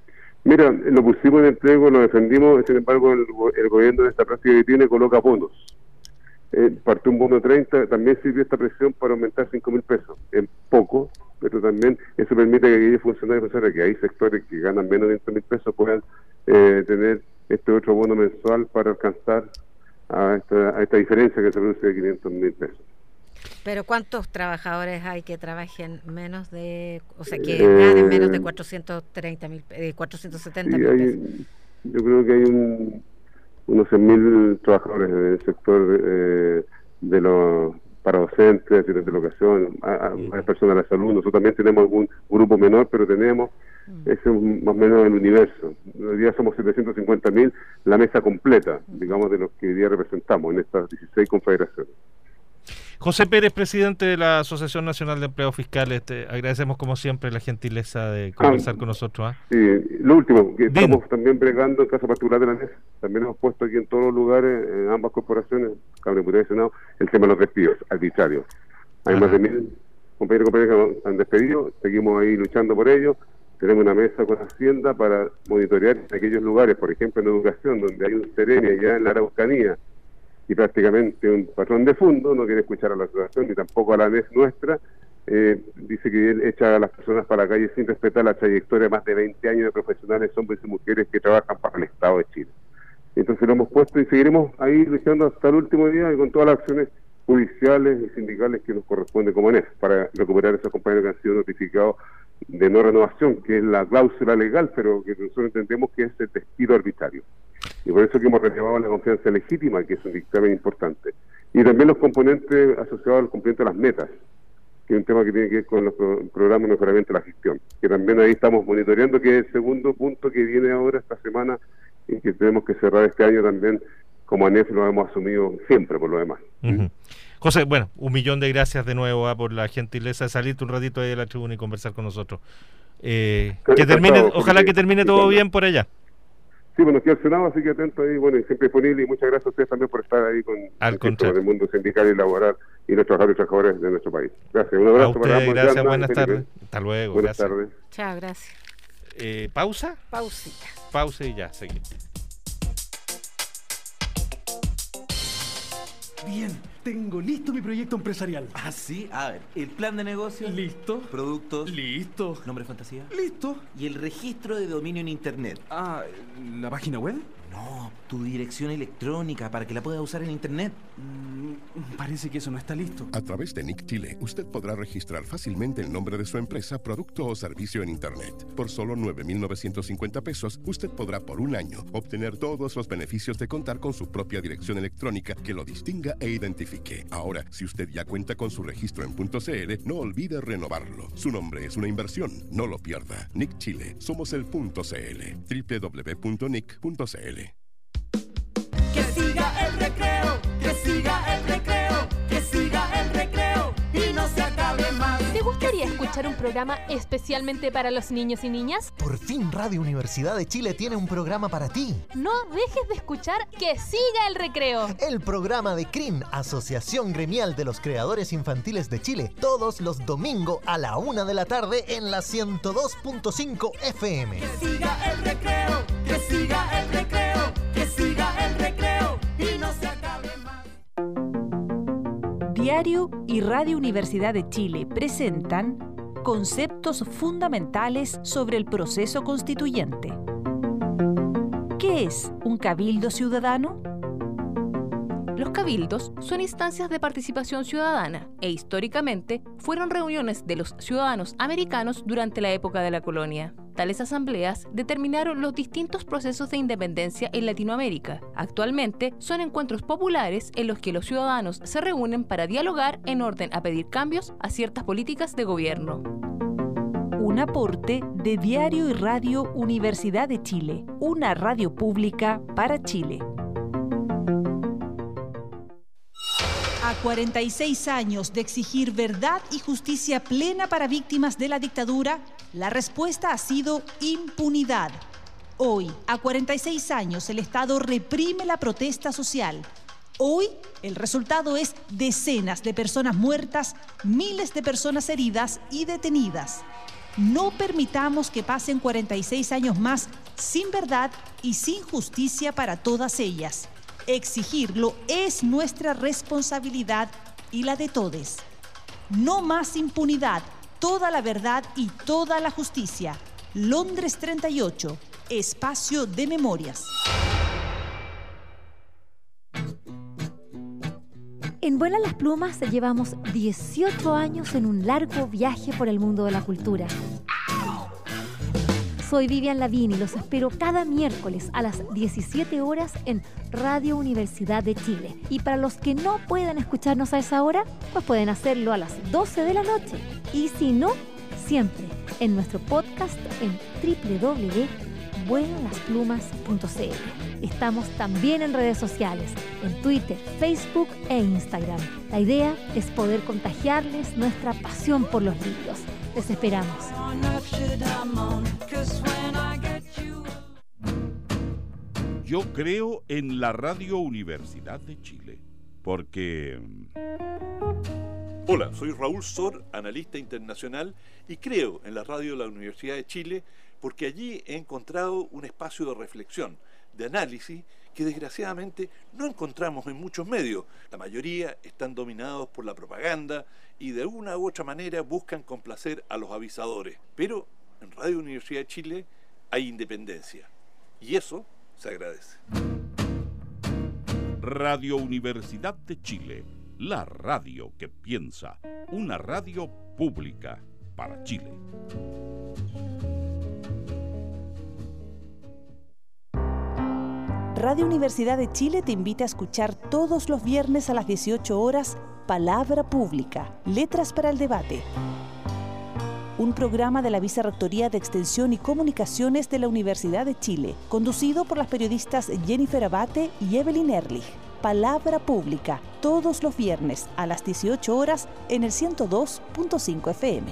Mira, lo pusimos en el pliego, lo defendimos, sin embargo el, go- el gobierno de esta práctica que tiene coloca bonos. Eh, partió un bono de treinta, también sirvió esta presión para aumentar cinco mil pesos. Es poco, pero también eso permite que aquellos funcionarios, funcionarios que hay sectores que ganan menos de veinte mil pesos puedan eh, tener este otro bono mensual para alcanzar a esta, a esta diferencia que se produce de quinientos mil pesos. Pero ¿cuántos trabajadores hay que trabajen menos de, o sea, que Eh, ganen menos de cuatrocientos treinta mil, eh, cuatrocientos setenta Sí, mil pesos? hay, yo creo que hay un, unos cien mil trabajadores del sector eh, de los para docentes, asistentes de locación, a, a, a personas de la salud. Nosotros también tenemos algún grupo menor, pero tenemos ese es más o menos el universo. Hoy día somos setecientos cincuenta mil, la mesa completa, digamos, de los que hoy día representamos en estas dieciséis confederaciones. José Pérez, presidente de la Asociación Nacional de Empleados Fiscales, te agradecemos como siempre la gentileza de conversar ah, con nosotros. ¿eh? Sí, lo último, que Dino. Estamos también bregando en caso particular de la N E S. También hemos puesto aquí en todos los lugares, en ambas corporaciones, Cámara de Diputados y Senado, el tema de los despidos arbitrarios. Hay Ajá. más de mil compañeros y compañeras que han despedido, seguimos ahí luchando por ello. Tenemos una mesa con Hacienda para monitorear en aquellos lugares, por ejemplo en educación, donde hay un Serenia ya en la Araucanía, y prácticamente un patrón de fondo no quiere escuchar a la asociación ni tampoco a la N E S nuestra. Eh, dice que él echa a las personas para la calle sin respetar la trayectoria de más de veinte años de profesionales, hombres y mujeres que trabajan para el Estado de Chile. Entonces lo hemos puesto y seguiremos ahí luchando hasta el último día y con todas las acciones judiciales y sindicales que nos corresponde como N E S para recuperar a esos compañeros que han sido notificados de no renovación, que es la cláusula legal, pero que nosotros entendemos que es el despido arbitrario. Y por eso que hemos relevado la confianza legítima, que es un dictamen importante. Y también los componentes asociados al cumplimiento de las metas, que es un tema que tiene que ver con los pro programas de mejoramiento de la gestión, que también ahí estamos monitoreando, que es el segundo punto que viene ahora esta semana y que tenemos que cerrar este año también, como A N E F lo hemos asumido siempre por lo demás. Uh-huh. José, bueno, un millón de gracias de nuevo ¿eh? por la gentileza de salirte un ratito ahí de la tribuna y conversar con nosotros. Eh, que termine, ojalá que termine todo bien por allá. Sí, bueno, aquí al Senado, así que atento ahí, bueno, y siempre disponible, y muchas gracias a ustedes también por estar ahí con el mundo sindical y laboral y los trabajadores y trabajadoras de nuestro país. Gracias, un abrazo. A ustedes, para ambos. Gracias, Yanda, buenas Felipe. tardes. Hasta luego. Buenas gracias. tardes. Chao, gracias. Eh, ¿Pausa? Pausita. Pausa y ya, seguimos. Bien, tengo listo mi proyecto empresarial. Ah, sí, a ver, el plan de negocio. Listo. Productos. Listo. Nombre fantasía. Listo. Y el registro de dominio en internet. Ah, ¿la página web? No, tu dirección electrónica para que la puedas usar en internet. Mm, parece que eso no está listo. A través de Nick Chile, usted podrá registrar fácilmente el nombre de su empresa, producto o servicio en internet. Por solo nueve mil novecientos cincuenta pesos, usted podrá por un año obtener todos los beneficios de contar con su propia dirección electrónica que lo distinga e identifique. Ahora, si usted ya cuenta con su registro en .cl, no olvide renovarlo. Su nombre es una inversión, no lo pierda. Nick Chile, somos el .cl. doble u doble u doble u punto nick punto c l. Que siga el recreo, que siga el recreo, que siga el recreo y no se acabe más. ¿Te gustaría escuchar un programa especialmente para los niños y niñas? Por fin Radio Universidad de Chile tiene un programa para ti. No dejes de escuchar Que siga el recreo. El programa de C R I N, Asociación Gremial de los Creadores Infantiles de Chile, todos los domingos a la una de la tarde en la ciento dos punto cinco F M. Que siga el recreo, que siga el recreo, que siga el recreo y no se acabe más. Diario y Radio Universidad de Chile presentan Conceptos fundamentales sobre el proceso constituyente. ¿Qué es un cabildo ciudadano? Los cabildos son instancias de participación ciudadana e históricamente fueron reuniones de los ciudadanos americanos durante la época de la colonia. Tales asambleas determinaron los distintos procesos de independencia en Latinoamérica. Actualmente son encuentros populares en los que los ciudadanos se reúnen para dialogar en orden a pedir cambios a ciertas políticas de gobierno. Un aporte de Diario y Radio Universidad de Chile, una radio pública para Chile. A cuarenta y seis años de exigir verdad y justicia plena para víctimas de la dictadura, la respuesta ha sido impunidad. Hoy, a cuarenta y seis años, el Estado reprime la protesta social. Hoy, el resultado es decenas de personas muertas, miles de personas heridas y detenidas. No permitamos que pasen cuarenta y seis años más sin verdad y sin justicia para todas ellas. Exigirlo es nuestra responsabilidad y la de todos. No más impunidad, toda la verdad y toda la justicia. Londres treinta y ocho, espacio de memorias. En Vuelan las Plumas llevamos dieciocho años en un largo viaje por el mundo de la cultura. Soy Vivian Lavín y los espero cada miércoles a las diecisiete horas en Radio Universidad de Chile. Y para los que no puedan escucharnos a esa hora, pues pueden hacerlo a las doce de la noche. Y si no, siempre en nuestro podcast en doble u doble u doble u punto vuelan las plumas punto c l. Estamos también en redes sociales, en Twitter, Facebook e Instagram. La idea es poder contagiarles nuestra pasión por los libros. Les esperamos. Yo creo en la Radio Universidad de Chile, porque... Hola, soy Raúl Sor, analista internacional, y creo en la radio de la Universidad de Chile porque allí he encontrado un espacio de reflexión, de análisis, que desgraciadamente no encontramos en muchos medios. La mayoría están dominados por la propaganda y de alguna u otra manera buscan complacer a los avisadores. Pero en Radio Universidad de Chile hay independencia, y eso se agradece. Radio Universidad de Chile, la radio que piensa, una radio pública para Chile. Radio Universidad de Chile te invita a escuchar todos los viernes a las dieciocho horas Palabra Pública, Letras para el Debate. Un programa de la Vicerrectoría de Extensión y Comunicaciones de la Universidad de Chile, conducido por las periodistas Jennifer Abate y Evelyn Ehrlich. Palabra Pública, todos los viernes a las dieciocho horas en el ciento dos punto cinco F M.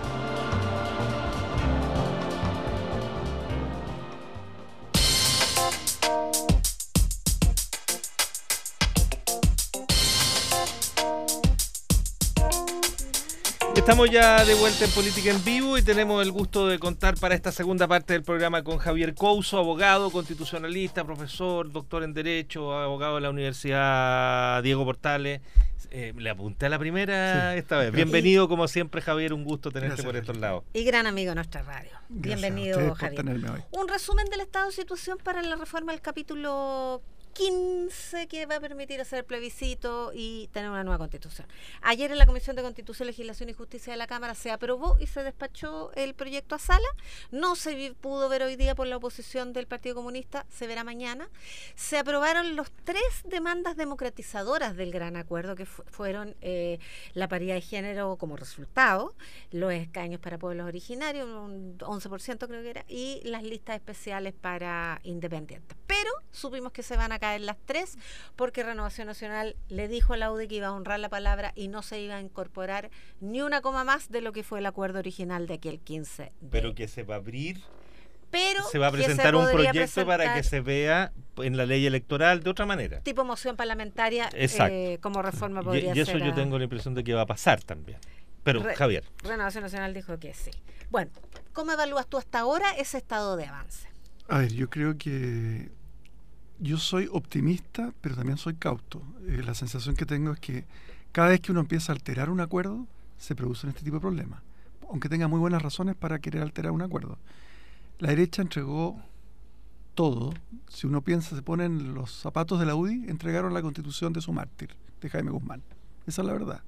Estamos ya de vuelta en Política en Vivo y tenemos el gusto de contar para esta segunda parte del programa con Javier Couso, abogado, constitucionalista, profesor, doctor en Derecho, abogado de la Universidad Diego Portales. Eh, le apunté a la primera sí, esta vez. Bienvenido, como siempre, Javier, un gusto tenerte gracias, por estos lados. Y gran amigo de nuestra radio. Gracias Bienvenido, Javier. Un resumen del estado de situación para la reforma del capítulo quince que va a permitir hacer el plebiscito y tener una nueva constitución. Ayer en la Comisión de Constitución, Legislación y Justicia de la Cámara se aprobó y se despachó el proyecto a sala. No se vi, pudo ver hoy día por la oposición del Partido Comunista, se verá mañana. Se aprobaron los tres demandas democratizadoras del gran acuerdo que fu fueron eh, la paridad de género como resultado, los escaños para pueblos originarios, un once por ciento creo que era, y las listas especiales para independientes. Pero supimos que se van a caer las tres porque Renovación Nacional le dijo a la U D I que iba a honrar la palabra y no se iba a incorporar ni una coma más de lo que fue el acuerdo original de aquel quince de... Pero que se va a abrir, pero se va a presentar un proyecto para que se vea en la ley electoral de otra manera. Tipo moción parlamentaria, eh, como reforma podría ser. Y eso ser yo a... tengo la impresión de que va a pasar también. Pero, Re Javier. Renovación Nacional dijo que sí. Bueno, ¿cómo evalúas tú hasta ahora ese estado de avance? A ver, yo creo que yo soy optimista, pero también soy cauto. Eh, la sensación que tengo es que cada vez que uno empieza a alterar un acuerdo, se producen este tipo de problemas, aunque tenga muy buenas razones para querer alterar un acuerdo. La derecha entregó todo. Si uno piensa, se ponen los zapatos de la U D I, entregaron la constitución de su mártir, de Jaime Guzmán. Esa es la verdad.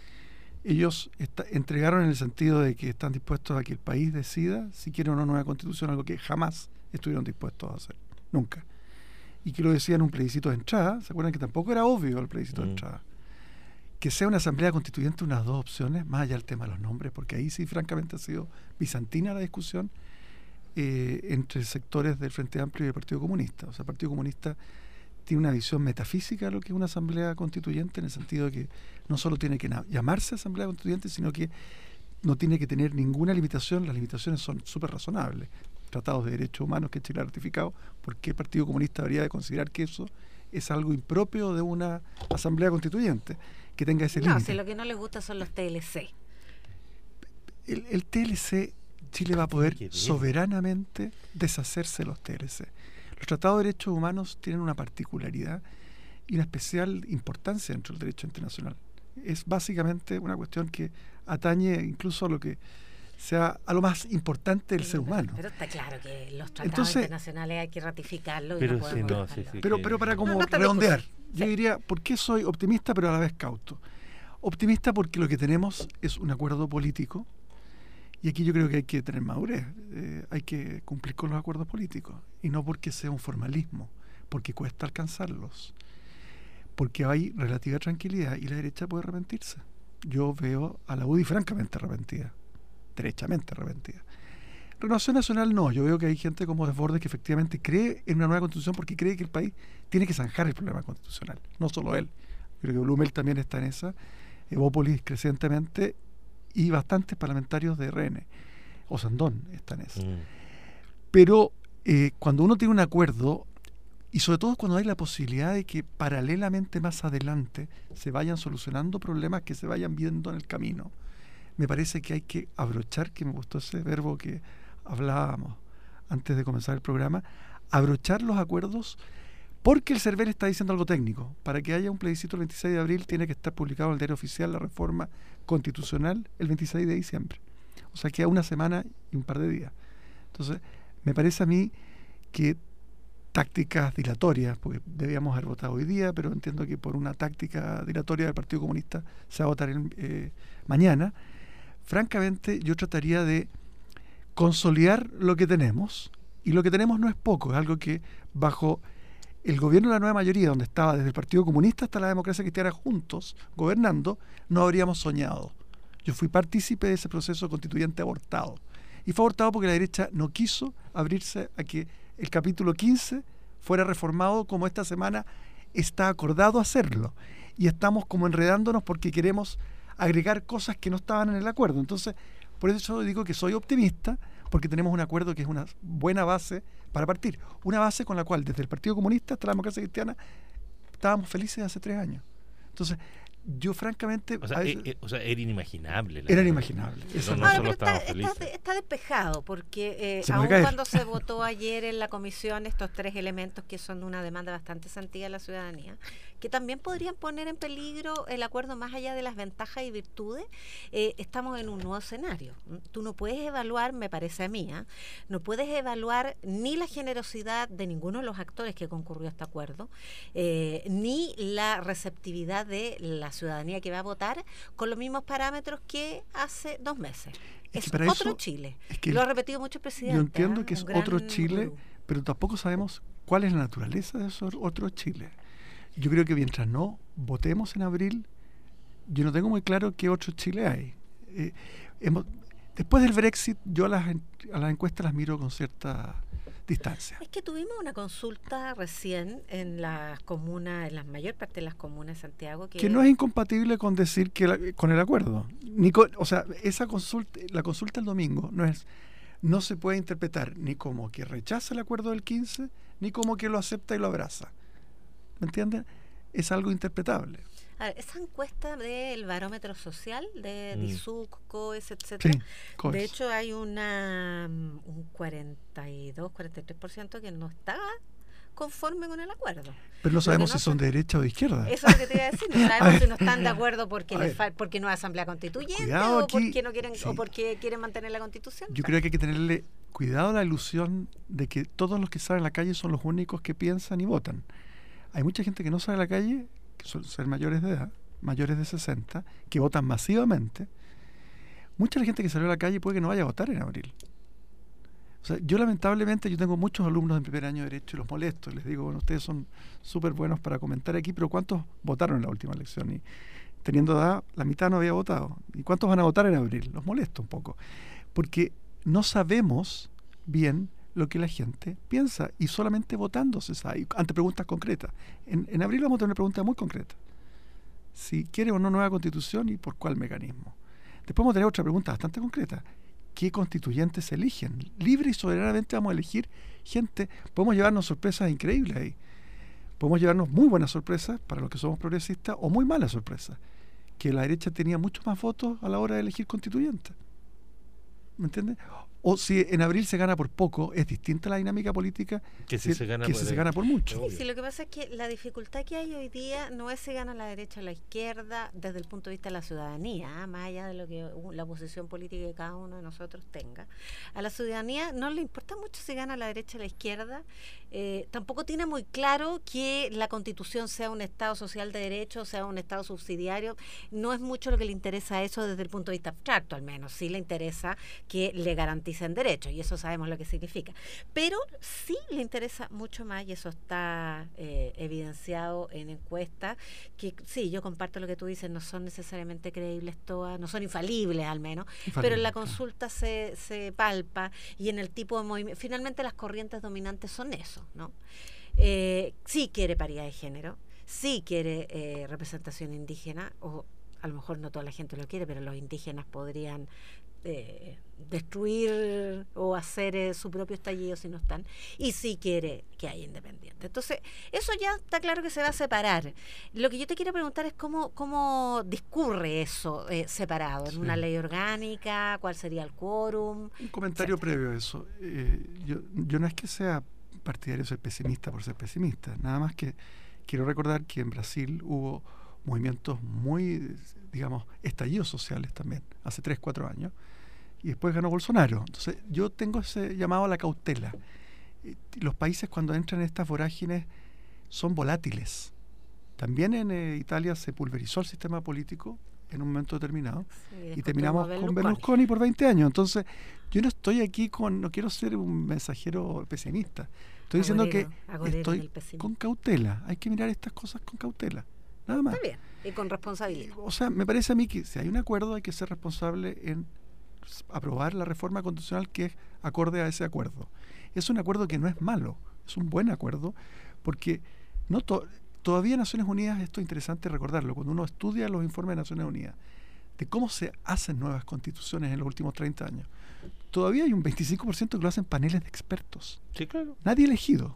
Ellos entregaron en el sentido de que están dispuestos a que el país decida si quiere o no nueva constitución, algo que jamás estuvieron dispuestos a hacer, nunca. Y que lo decía en un plebiscito de entrada. ¿Se acuerdan que tampoco era obvio el plebiscito mm. de entrada? Que sea una asamblea constituyente unas dos opciones, más allá del tema de los nombres, porque ahí sí francamente ha sido bizantina la discusión eh, entre sectores del Frente Amplio y del Partido Comunista. O sea, el Partido Comunista tiene una visión metafísica de lo que es una asamblea constituyente, en el sentido de que no solo tiene que llamarse asamblea constituyente, sino que no tiene que tener ninguna limitación. Las limitaciones son súper razonables. Tratados de derechos humanos que Chile ha ratificado. ¿Por qué el Partido Comunista debería de considerar que eso es algo impropio de una asamblea constituyente, que tenga ese límite? No, si lo que no les gusta son los T L C. El, el T L C, Chile va a poder soberanamente deshacerse de los T L C. Los tratados de derechos humanos tienen una particularidad y una especial importancia dentro del derecho internacional. Es básicamente una cuestión que atañe incluso a lo que sea a lo más importante del pero, ser humano. Pero está claro que los tratados Entonces, internacionales hay que ratificarlo y pero, no podemos sí, no, sí, sí, pero, que... pero para como no, no redondear, sí. yo diría, ¿por qué soy optimista pero a la vez cauto? Optimista porque lo que tenemos es un acuerdo político y aquí yo creo que hay que tener madurez, eh, hay que cumplir con los acuerdos políticos y no porque sea un formalismo, porque cuesta alcanzarlos, porque hay relativa tranquilidad y la derecha puede arrepentirse. Yo veo a la U D I francamente arrepentida, derechamente arrepentida. Renovación Nacional no, yo veo que hay gente como Desbordes que efectivamente cree en una nueva constitución porque cree que el país tiene que zanjar el problema constitucional, no solo él. Yo creo que Blumel también está en esa, Evópolis crecientemente y bastantes parlamentarios de R N, Osandón está en esa. Mm. Pero eh, cuando uno tiene un acuerdo, y sobre todo cuando hay la posibilidad de que paralelamente más adelante se vayan solucionando problemas que se vayan viendo en el camino, me parece que hay que abrochar, que me gustó ese verbo que hablábamos antes de comenzar el programa, abrochar los acuerdos, porque el CERVEL está diciendo algo técnico. Para que haya un plebiscito el veintiséis de abril tiene que estar publicado en el diario oficial la reforma constitucional el veintiséis de diciembre. O sea, queda una semana y un par de días. Entonces, me parece a mí que tácticas dilatorias, porque debíamos haber votado hoy día, pero entiendo que por una táctica dilatoria del Partido Comunista se va a votar el, eh, mañana. Francamente, yo trataría de consolidar lo que tenemos, y lo que tenemos no es poco, es algo que bajo el gobierno de la nueva mayoría, donde estaba desde el Partido Comunista hasta la Democracia Cristiana juntos, gobernando, no habríamos soñado. Yo fui partícipe de ese proceso constituyente abortado, y fue abortado porque la derecha no quiso abrirse a que el capítulo quince fuera reformado como esta semana está acordado hacerlo, y estamos como enredándonos porque queremos agregar cosas que no estaban en el acuerdo. Entonces, por eso yo digo que soy optimista, porque tenemos un acuerdo que es una buena base para partir. Una base con la cual, desde el Partido Comunista hasta la Democracia Cristiana, estábamos felices hace tres años. Entonces, yo francamente... O sea, veces, eh, eh, o sea era inimaginable. Era inimaginable. Eso no, Ahora, solo está, felices. Está, está despejado, porque eh, aun cuando se votó ayer en la comisión estos tres elementos que son una demanda bastante sentida de la ciudadanía, que también podrían poner en peligro el acuerdo más allá de las ventajas y virtudes, eh, estamos en un nuevo escenario. Tú no puedes evaluar, me parece a mí, ¿eh? no puedes evaluar ni la generosidad de ninguno de los actores que concurrió a este acuerdo, eh, ni la receptividad de la ciudadanía que va a votar con los mismos parámetros que hace dos meses. Es, es otro eso, Chile. Es que lo ha repetido mucho el presidente. Yo entiendo ¿eh? que es otro Chile, gurú. Pero tampoco sabemos cuál es la naturaleza de esos otros Chile. Yo creo que mientras no votemos en abril, yo no tengo muy claro qué otro Chile hay. Eh, hemos, después del Brexit, yo a las, a las encuestas las miro con cierta distancia. Es que tuvimos una consulta recién en las comunas, en la mayor parte de las comunas de Santiago. Que, que no es incompatible con decir que la, con el acuerdo. Ni con, o sea, esa consulta, la consulta el domingo no es, no se puede interpretar ni como que rechaza el acuerdo del quince, ni como que lo acepta y lo abraza. ¿Me entienden? Es algo interpretable. A ver, esa encuesta del barómetro social de mm. DISUC, COES, etcétera. Sí, COES. De hecho, hay una un cuarenta y dos, cuarenta y tres por ciento que no está conforme con el acuerdo. Pero no sabemos no si son de derecha o de izquierda. Eso es lo que te iba a decir. No sabemos si no están de acuerdo porque, les fa porque no hay asamblea constituyente o aquí, porque no quieren sí. o porque quieren mantener la constitución. Yo creo que hay que tenerle cuidado a la ilusión de que todos los que salen a la calle son los únicos que piensan y votan. Hay mucha gente que no sale a la calle, que suelen ser mayores de edad, mayores de sesenta, que votan masivamente. Mucha de la gente que salió a la calle puede que no vaya a votar en abril. O sea, yo lamentablemente, yo tengo muchos alumnos en primer año de Derecho y los molesto. Y les digo, bueno, ustedes son súper buenos para comentar aquí, pero ¿cuántos votaron en la última elección? Y teniendo edad, la mitad no había votado. ¿Y cuántos van a votar en abril? Los molesto un poco. Porque no sabemos bien lo que la gente piensa, y solamente votando se sabe, ante preguntas concretas. En, en abril vamos a tener una pregunta muy concreta: si quiere o no nueva constitución y por cuál mecanismo. Después vamos a tener otra pregunta bastante concreta: ¿qué constituyentes se eligen? Libre y soberanamente vamos a elegir gente. Podemos llevarnos sorpresas increíbles ahí. Podemos llevarnos muy buenas sorpresas para los que somos progresistas, o muy malas sorpresas, que la derecha tenía muchos más votos a la hora de elegir constituyentes. ¿Me entiendes? O si en abril se gana por poco, es distinta la dinámica política que si, si se, gana que por, si se gana por mucho. Sí, sí, lo que pasa es que la dificultad que hay hoy día no es si gana la derecha o la izquierda desde el punto de vista de la ciudadanía, ¿eh? Más allá de lo que la posición política que cada uno de nosotros tenga. A la ciudadanía no le importa mucho si gana la derecha o la izquierda. Eh, tampoco tiene muy claro que la Constitución sea un Estado social de derecho, sea un Estado subsidiario. No es mucho lo que le interesa a eso desde el punto de vista abstracto, al menos. Sí le interesa que le garantice garanticen derechos, y eso sabemos lo que significa. Pero sí le interesa mucho más, y eso está eh, evidenciado en encuestas, que sí, yo comparto lo que tú dices, no son necesariamente creíbles todas, no son infalibles al menos, Infalible, pero en la consulta claro. se, se palpa, y en el tipo de movimiento, finalmente las corrientes dominantes son eso, ¿no? Eh, sí quiere paridad de género, sí quiere eh, representación indígena, o a lo mejor no toda la gente lo quiere, pero los indígenas podrían eh, destruir o hacer eh, su propio estallido si no están, y sí quiere que haya independiente. Entonces, eso ya está claro que se va a separar. Lo que yo te quiero preguntar es cómo, cómo discurre eso eh, separado, en sí. una ley orgánica, cuál sería el quórum. Un comentario etcétera. previo a eso. Eh, yo, yo no es que sea partidario de ser pesimista por ser pesimista, nada más que quiero recordar que en Brasil hubo movimientos muy, digamos, estallidos sociales también, hace tres, cuatro años, y después ganó Bolsonaro. Entonces yo tengo ese llamado a la cautela. Los países cuando entran en estas vorágines son volátiles. También en eh, Italia se pulverizó el sistema político en un momento determinado, sí, y terminamos con Berlusconi por veinte años. Entonces yo no estoy aquí con, no quiero ser un mensajero pesimista, estoy diciendo agorero, que agorero estoy con cautela. Hay que mirar estas cosas con cautela. Nada más. Está bien, y con responsabilidad. O sea, me parece a mí que si hay un acuerdo hay que ser responsable en aprobar la reforma constitucional que es acorde a ese acuerdo. Es un acuerdo que no es malo, es un buen acuerdo, porque no to todavía Naciones Unidas, esto es interesante recordarlo, cuando uno estudia los informes de Naciones Unidas, de cómo se hacen nuevas constituciones en los últimos treinta años, todavía hay un veinticinco por ciento que lo hacen paneles de expertos. Sí, claro. Nadie elegido.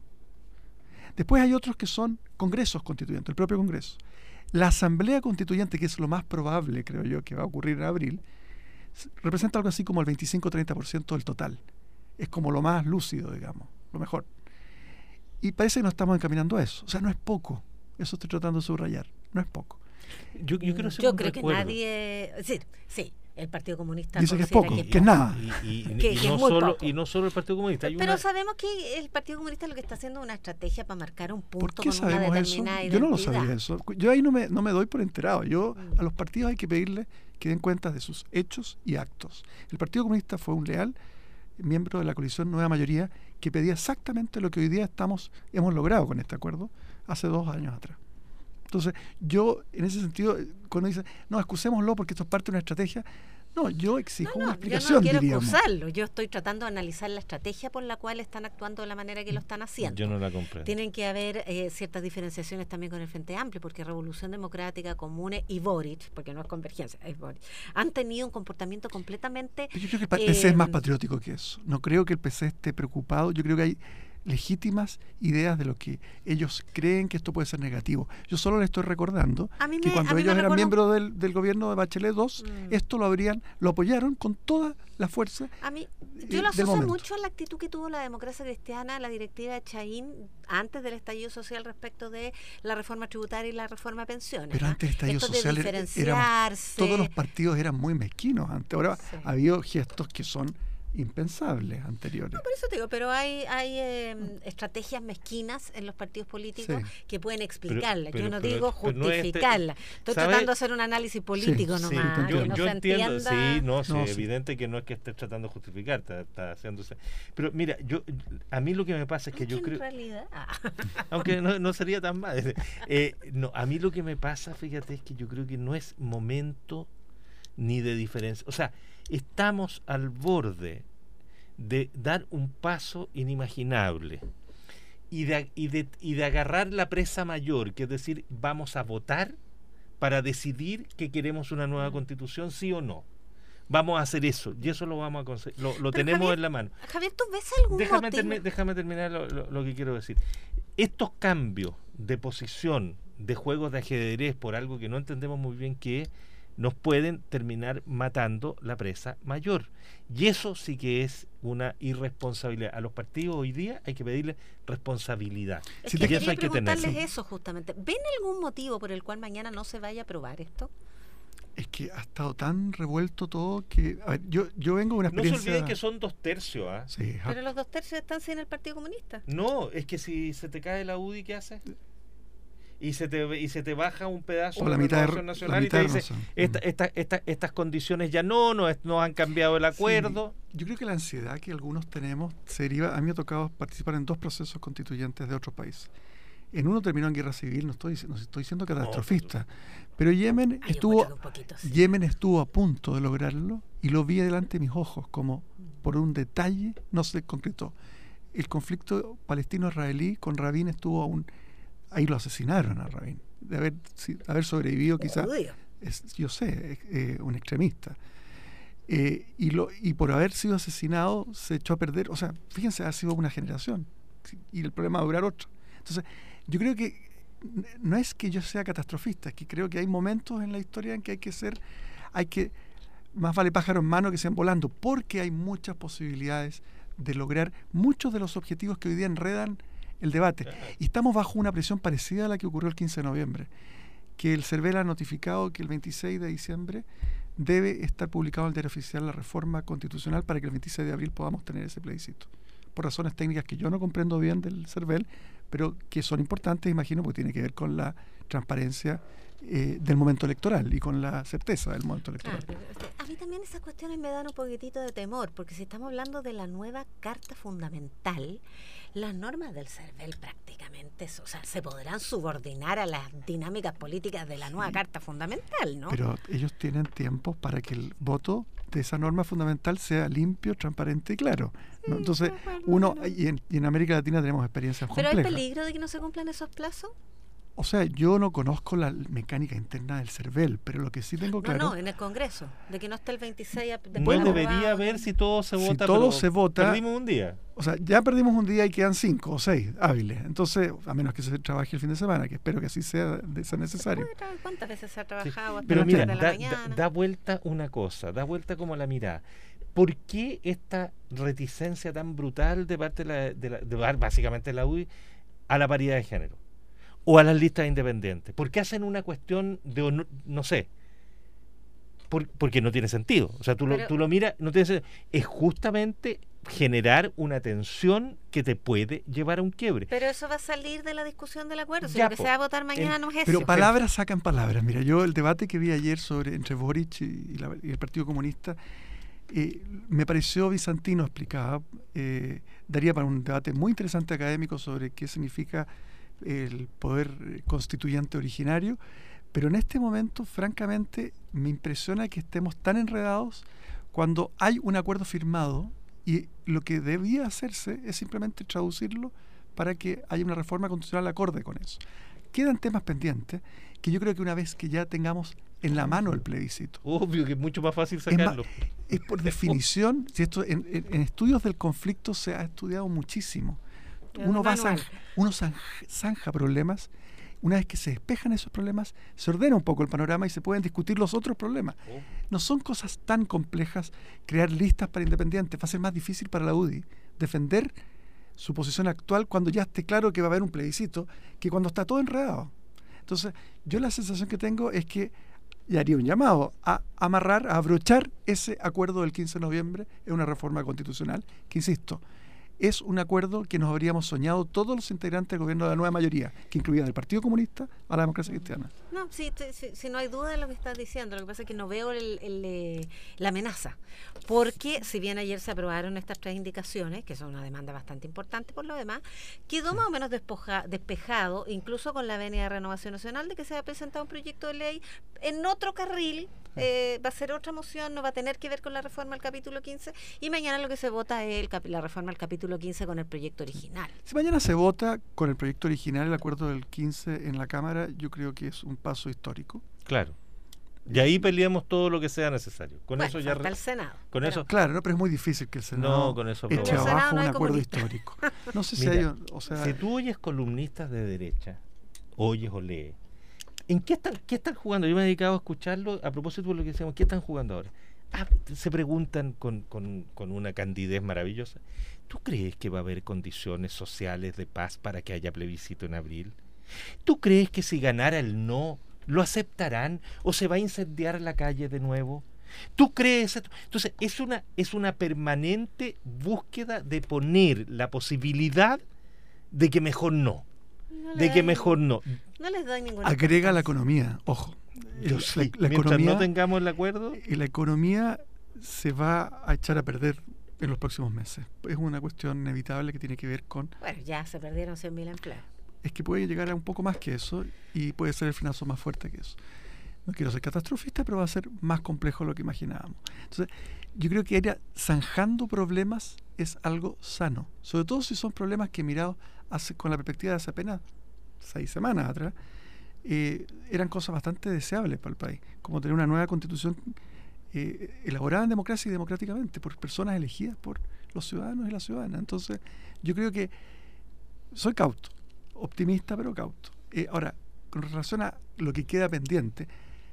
Después hay otros que son congresos constituyentes, el propio Congreso. La Asamblea Constituyente, que es lo más probable, creo yo, que va a ocurrir en abril, representa algo así como el veinticinco a treinta por ciento del total. Es como lo más lúcido, digamos, lo mejor. Y parece que no estamos encaminando a eso. O sea, no es poco. Eso estoy tratando de subrayar. No es poco. Yo, yo, quiero, yo creo que nadie... Sí, sí. El Partido Comunista dice que es poco, que es, que es nada. Y, y, y, que, y, que no solo, y no solo el Partido Comunista. Hay Pero una... sabemos que el Partido Comunista lo que está haciendo es una estrategia para marcar un punto con una determinada eso? Yo no lo sabía eso. Yo ahí no me, no me doy por enterado. Yo mm. a los partidos hay que pedirles que den cuenta de sus hechos y actos. El Partido Comunista fue un leal miembro de la coalición Nueva Mayoría que pedía exactamente lo que hoy día estamos hemos logrado con este acuerdo hace dos años atrás. Entonces, yo, en ese sentido, cuando dicen, no, excusémoslo porque esto es parte de una estrategia, no, yo exijo no, no, una explicación, yo no quiero diríamos. excusarlo, yo estoy tratando de analizar la estrategia por la cual están actuando de la manera que lo están haciendo. Yo no la comprendo. Tienen que haber eh, ciertas diferenciaciones también con el Frente Amplio, porque Revolución Democrática, Comune y Boric, porque no es Convergencia, es Boric, han tenido un comportamiento completamente... Yo creo que el P C eh, es más patriótico que eso. No creo que el P C esté preocupado, yo creo que hay legítimas ideas de lo que ellos creen que esto puede ser negativo. Yo solo les estoy recordando me, que cuando ellos eran miembros del, del gobierno de Bachelet dos, mm. esto lo habrían, lo apoyaron con toda la fuerza. A mí, yo lo asocio mucho a la actitud que tuvo la democracia cristiana, la directiva de Chaín antes del estallido social respecto de la reforma tributaria y la reforma de pensiones. Pero antes del estallido esto social de diferenciarse. Éramos, todos los partidos eran muy mezquinos antes. Ahora sí. ha habido gestos que son impensables anteriores. No, por eso te digo, pero hay hay eh, estrategias mezquinas en los partidos políticos sí. que pueden explicarla. Pero, pero, yo no pero, digo justificarla. No este, Estoy ¿sabe? tratando de hacer un análisis político sí, nomás. Sí, yo, no yo se entiendo, entienda. sí, no, sí, no, evidente sí. que no es que esté tratando de justificar, está, está haciéndose. Pero mira, yo a mí lo que me pasa es que aunque yo creo... En realidad... aunque no, no sería tan mal. Eh, no, a mí lo que me pasa, fíjate, es que yo creo que no es momento ni de diferencia. O sea, estamos al borde de dar un paso inimaginable y de, y, de, y de agarrar la presa mayor, que es decir, vamos a votar para decidir que queremos una nueva constitución, sí o no. Vamos a hacer eso, y eso lo vamos a conseguir, lo, lo tenemos Javier, en la mano. Javier, ¿tú ves algún déjame, motivo? termi déjame terminar lo, lo, lo que quiero decir. Estos cambios de posición, de juegos de ajedrez, por algo que no entendemos muy bien qué es, nos pueden terminar matando la presa mayor. Y eso sí que es una irresponsabilidad. A los partidos hoy día hay que pedirles responsabilidad. Es que quería hay preguntarles que eso justamente. ¿Ven algún motivo por el cual mañana no se vaya a aprobar esto? Es que ha estado tan revuelto todo que... A ver, yo, yo vengo de una experiencia... No se olviden que son dos tercios. ¿eh? Sí, pero los dos tercios están sin el Partido Comunista. No, es que si se te cae la U D I, ¿qué haces? y se te y se te baja un pedazo o la de mitad de, Renovación Nacional la mitad y te dice, razón. esta, esta, esta, estas condiciones ya no, no, no han cambiado el acuerdo. Sí, yo creo que la ansiedad que algunos tenemos se deriva, a mí me ha tocado participar en dos procesos constituyentes de otros países. En uno terminó en guerra civil, no estoy, no estoy siendo catastrofista, no, pero Yemen Ay, estuvo poquito, sí. Yemen estuvo a punto de lograrlo y lo vi delante de mis ojos, como por un detalle no se concretó. El conflicto palestino-israelí con Rabin estuvo aún, ahí lo asesinaron a Rabin, de haber, si, haber sobrevivido quizás, yo sé, eh, un extremista. Eh, y, lo, y por haber sido asesinado se echó a perder, o sea, fíjense, ha sido una generación y el problema va a durar otra. Entonces, yo creo que no es que yo sea catastrofista, es que creo que hay momentos en la historia en que hay que ser, hay que, más vale pájaro en mano que sean volando, porque hay muchas posibilidades de lograr muchos de los objetivos que hoy día enredan el debate. Y estamos bajo una presión parecida a la que ocurrió el quince de noviembre, que el CERVEL ha notificado que el veintiséis de diciembre debe estar publicado en el diario oficial la reforma constitucional para que el veintiséis de abril podamos tener ese plebiscito. Por razones técnicas que yo no comprendo bien del CERVEL, pero que son importantes, imagino, porque tiene que ver con la transparencia eh, del momento electoral y con la certeza del momento electoral. Claro, a mí también esas cuestiones me dan un poquitito de temor, porque si estamos hablando de la nueva Carta Fundamental, las normas del CERVEL prácticamente, o sea, se podrán subordinar a las dinámicas políticas de la nueva sí, Carta Fundamental, ¿no? Pero ellos tienen tiempo para que el voto de esa norma fundamental sea limpio, transparente y claro, ¿no? Entonces, uno, y en, y en América Latina tenemos experiencias ¿Pero complejas. hay peligro de que no se cumplan esos plazos? O sea, yo no conozco la mecánica interna del CERVEL, pero lo que sí tengo claro... No, no, en el Congreso, de que no esté el veintiséis... Bueno, debería haber si todo se vota, si todo pero se vota... Perdimos un día. O sea, ya perdimos un día y quedan cinco o seis hábiles. Entonces, a menos que se trabaje el fin de semana, que espero que así sea, de ser necesario. ¿Cuántas veces se ha trabajado? Sí, pero mira, da, da, da vuelta una cosa, da vuelta como la mirada. ¿Por qué esta reticencia tan brutal de parte de, la, de, la, de básicamente la U D I a la paridad de género? O a las listas independientes. ¿Por qué hacen una cuestión de honor? No sé. Por, porque no tiene sentido. O sea, tú lo, tú lo miras, no tiene sentido. Es justamente generar una tensión que te puede llevar a un quiebre. Pero eso va a salir de la discusión del acuerdo. Si ya, lo que po, se va a votar mañana en, no es eso. Pero palabras sacan palabras. Mira, yo el debate que vi ayer sobre entre Boric y, y, la, y el Partido Comunista eh, me pareció bizantino, explicaba. Eh, daría para un debate muy interesante académico sobre qué significa el poder constituyente originario, pero en este momento francamente me impresiona que estemos tan enredados cuando hay un acuerdo firmado y lo que debía hacerse es simplemente traducirlo para que haya una reforma constitucional acorde con eso. Quedan temas pendientes que yo creo que una vez que ya tengamos en la mano el plebiscito, obvio que es mucho más fácil sacarlo. Es, más, es por definición, si esto en, en, en estudios del conflicto se ha estudiado muchísimo. Uno va zanja, uno zanja, zanja problemas, una vez que se despejan esos problemas, se ordena un poco el panorama y se pueden discutir los otros problemas. Oh. No son cosas tan complejas crear listas para independientes, va a ser más difícil para la U D I defender su posición actual cuando ya esté claro que va a haber un plebiscito, que cuando está todo enredado. Entonces, yo la sensación que tengo es que y haría un llamado a amarrar, a abrochar ese acuerdo del quince de noviembre en una reforma constitucional, que insisto, es un acuerdo que nos habríamos soñado todos los integrantes del gobierno de la nueva mayoría, que incluía del Partido Comunista a la democracia cristiana. No, sí, sí, sí, no hay duda de lo que estás diciendo. Lo que pasa es que no veo el, el, el, la amenaza. Porque si bien ayer se aprobaron estas tres indicaciones, que son una demanda bastante importante por lo demás, quedó sí. más o menos despoja, despejado, incluso con la venia de Renovación Nacional, de que se ha presentado un proyecto de ley en otro carril. Eh, va a ser otra moción, no va a tener que ver con la reforma al capítulo quince, y mañana lo que se vota es el cap- la reforma al capítulo quince con el proyecto original. Si mañana se vota con el proyecto original, el acuerdo del quince en la Cámara, yo creo que es un paso histórico. Claro. Y ahí peleamos todo lo que sea necesario. Con bueno, eso ya falta el Senado. Con pero, eso. Claro, no, pero es muy difícil que el Senado no, con eso eche abajo Senado no un acuerdo comunista. histórico. No sé Mira, si hay, o sea, si tú oyes columnistas de derecha, oyes o lees, ¿en qué están, qué están jugando? Yo me he dedicado a escucharlo a propósito de lo que decíamos. ¿Qué están jugando ahora? Ah, se preguntan con, con, con una candidez maravillosa. ¿Tú crees que va a haber condiciones sociales de paz para que haya plebiscito en abril? ¿Tú crees que si ganara el no, lo aceptarán o se va a incendiar la calle de nuevo? ¿Tú crees esto? Entonces, es una, es una permanente búsqueda de poner la posibilidad de que mejor no. No de que mejor no. No les doy ninguna. Agrega la economía, ojo. Yo, la, sí, la mientras economía, no tengamos el acuerdo. Y la economía se va a echar a perder en los próximos meses. Es una cuestión inevitable que tiene que ver con... Bueno, ya se perdieron cien mil empleos. Es que puede llegar a un poco más que eso y puede ser el frenazo más fuerte que eso. No quiero ser catastrofista, pero va a ser más complejo de lo que imaginábamos. Entonces, yo creo que ir zanjando problemas es algo sano, sobre todo si son problemas que mirados hace, con la perspectiva de hace apenas seis semanas atrás, eh, eran cosas bastante deseables para el país, como tener una nueva constitución eh, elaborada en democracia y democráticamente, por personas elegidas por los ciudadanos y las ciudadanas. Entonces, yo creo que soy cauto, optimista pero cauto. Eh, ahora, con relación a lo que queda pendiente,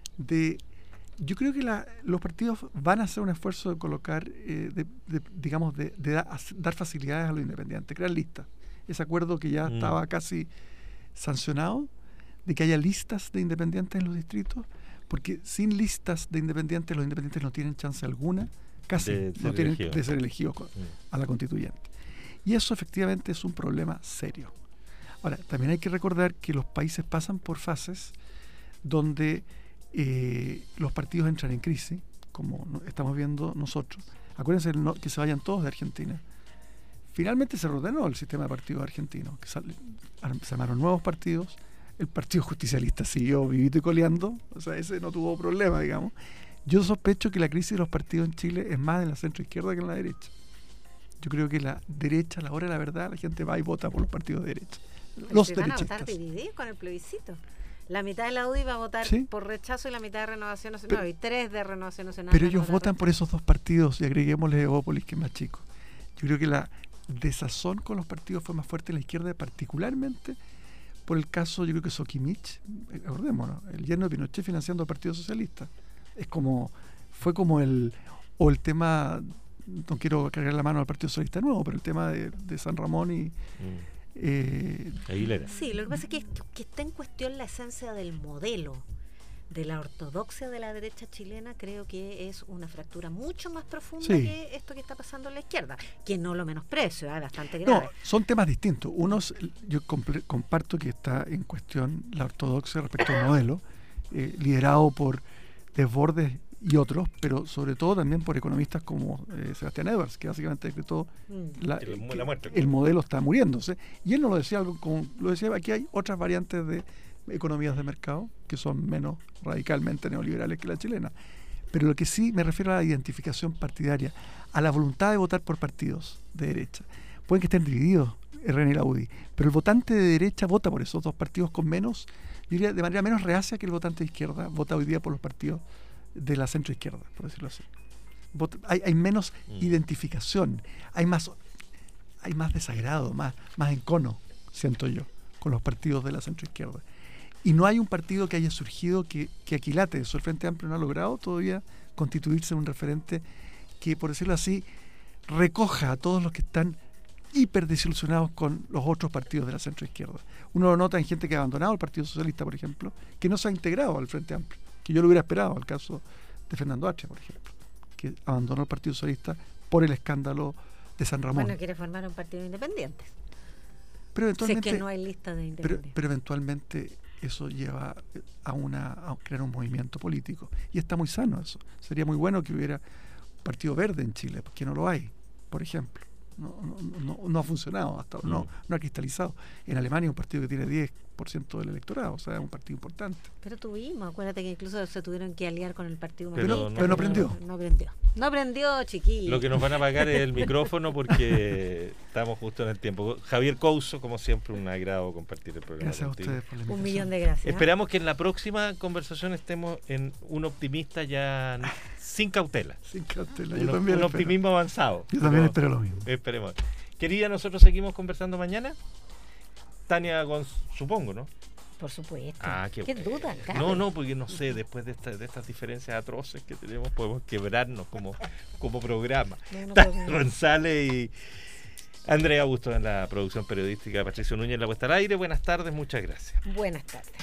de yo creo que la, los partidos van a hacer un esfuerzo de colocar, eh, de, de, digamos, de, de da, dar facilidades a los independientes, crear listas. Ese acuerdo que ya mm. estaba casi sancionado, de que haya listas de independientes en los distritos, porque sin listas de independientes, los independientes no tienen chance alguna, casi, de, no tienen elegido. de ser elegidos con, mm. a la constituyente. Y eso efectivamente es un problema serio. Ahora, también hay que recordar que los países pasan por fases donde eh, los partidos entran en crisis, como no, estamos viendo nosotros. Acuérdense no, que se vayan todos de Argentina. Finalmente se ordenó el sistema de partidos argentino, que sale, se armaron nuevos partidos, el Partido Justicialista siguió vivito y coleando, o sea, ese no tuvo problema, digamos. Yo sospecho que la crisis de los partidos en Chile es más en la centroizquierda que en la derecha. Yo creo que la derecha, a la hora de la verdad, la gente va y vota por los partidos de derecha. Los se derechistas. van a votar divididos con el plebiscito. La mitad de la U D I va a votar ¿Sí? por rechazo y la mitad de Renovación Nacional. Pero, no, y tres de Renovación Nacional. Pero ellos votan por esos dos partidos y agreguémosle Evópolis, que es más chico. Yo creo que la desazón con los partidos fue más fuerte en la izquierda, particularmente por el caso, yo creo que Soquimich, acordémonos, el yerno de Pinochet financiando al Partido Socialista. Es como, fue como el, o el tema, no quiero cargar la mano al Partido Socialista nuevo, pero el tema de, de San Ramón y... Mm. Eh, Aguilera. Sí, lo que pasa es que, que está en cuestión la esencia del modelo de la ortodoxia de la derecha chilena. Creo que es una fractura mucho más profunda sí. que esto que está pasando en la izquierda, que no lo menosprecio, es ¿eh? bastante grave. No, son temas distintos. Unos, yo comparto que está en cuestión la ortodoxia respecto al modelo, eh, liderado por Desbordes y otros, pero sobre todo también por economistas como eh, Sebastián Edwards, que básicamente decretó mm. la, el, la muerte. El modelo está muriéndose. Y él no lo decía algo como, lo decía, aquí hay otras variantes de economías de mercado que son menos radicalmente neoliberales que la chilena. Pero lo que sí me refiero a la identificación partidaria, a la voluntad de votar por partidos de derecha. Pueden que estén divididos R N y la U D I, pero el votante de derecha vota por esos dos partidos con menos, yo diría de manera menos reacia que el votante de izquierda vota hoy día por los partidos de la centroizquierda, por decirlo así. Hay, hay menos mm. identificación, hay más hay más desagrado, más, más encono, siento yo, con los partidos de la centroizquierda. Y no hay un partido que haya surgido que, que aquilate eso. El Frente Amplio no ha logrado todavía constituirse en un referente que, por decirlo así, recoja a todos los que están hiper desilusionados con los otros partidos de la centroizquierda. Uno lo nota en gente que ha abandonado el Partido Socialista, por ejemplo, que no se ha integrado al Frente Amplio, que yo lo hubiera esperado, el caso de Fernando Atria, por ejemplo, que abandonó el Partido Socialista por el escándalo de San Ramón. Bueno, quiere formar un partido independiente. Pero eventualmente, sé que no hay lista de independientes. Pero, pero eventualmente eso lleva a, una, a crear un movimiento político. Y está muy sano eso. Sería muy bueno que hubiera un partido verde en Chile, porque no lo hay, por ejemplo. No, no, no, no ha funcionado hasta ahora, no, no ha cristalizado. En Alemania un partido que tiene diez por ciento del electorado, o sea, es un partido importante. Pero tuvimos, acuérdate que incluso se tuvieron que aliar con el Partido Humanista. Pero, pero no aprendió. No, no aprendió. No aprendió, chiquillo. Lo que nos van a pagar es el micrófono porque estamos justo en el tiempo. Javier Couso, como siempre, un agrado compartir el programa. Gracias contigo. A ustedes por la invitación. Un millón de gracias. Esperamos que en la próxima conversación estemos en un optimista ya sin cautela. Sin cautela. Un, Yo también un espero. optimismo avanzado. Yo también espero lo mismo. Esperemos. Querida, nosotros seguimos conversando mañana. Tania Gonz, supongo, ¿no? Por supuesto. Ah, qué, qué duda, cabe. No, no, porque no sé, después de, esta, de estas diferencias atroces que tenemos, podemos quebrarnos como, como programa. No, no Tania González y Andrea Augusto en la producción periodística, Patricio Núñez en la puesta al aire. Buenas tardes, muchas gracias. Buenas tardes.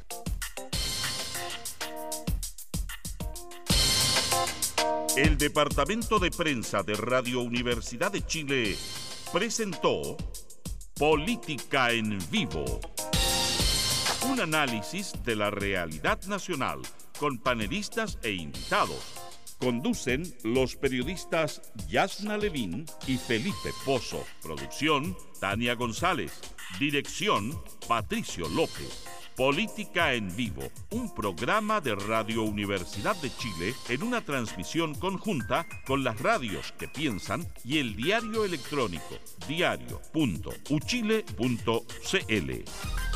El Departamento de Prensa de Radio Universidad de Chile presentó Política en Vivo. Un análisis de la realidad nacional con panelistas e invitados. Conducen los periodistas Yasna Levín y Felipe Pozo. Producción, Tania González. Dirección, Patricio López. Política en Vivo, un programa de Radio Universidad de Chile en una transmisión conjunta con las radios que piensan y el diario electrónico diario punto uchile punto cl.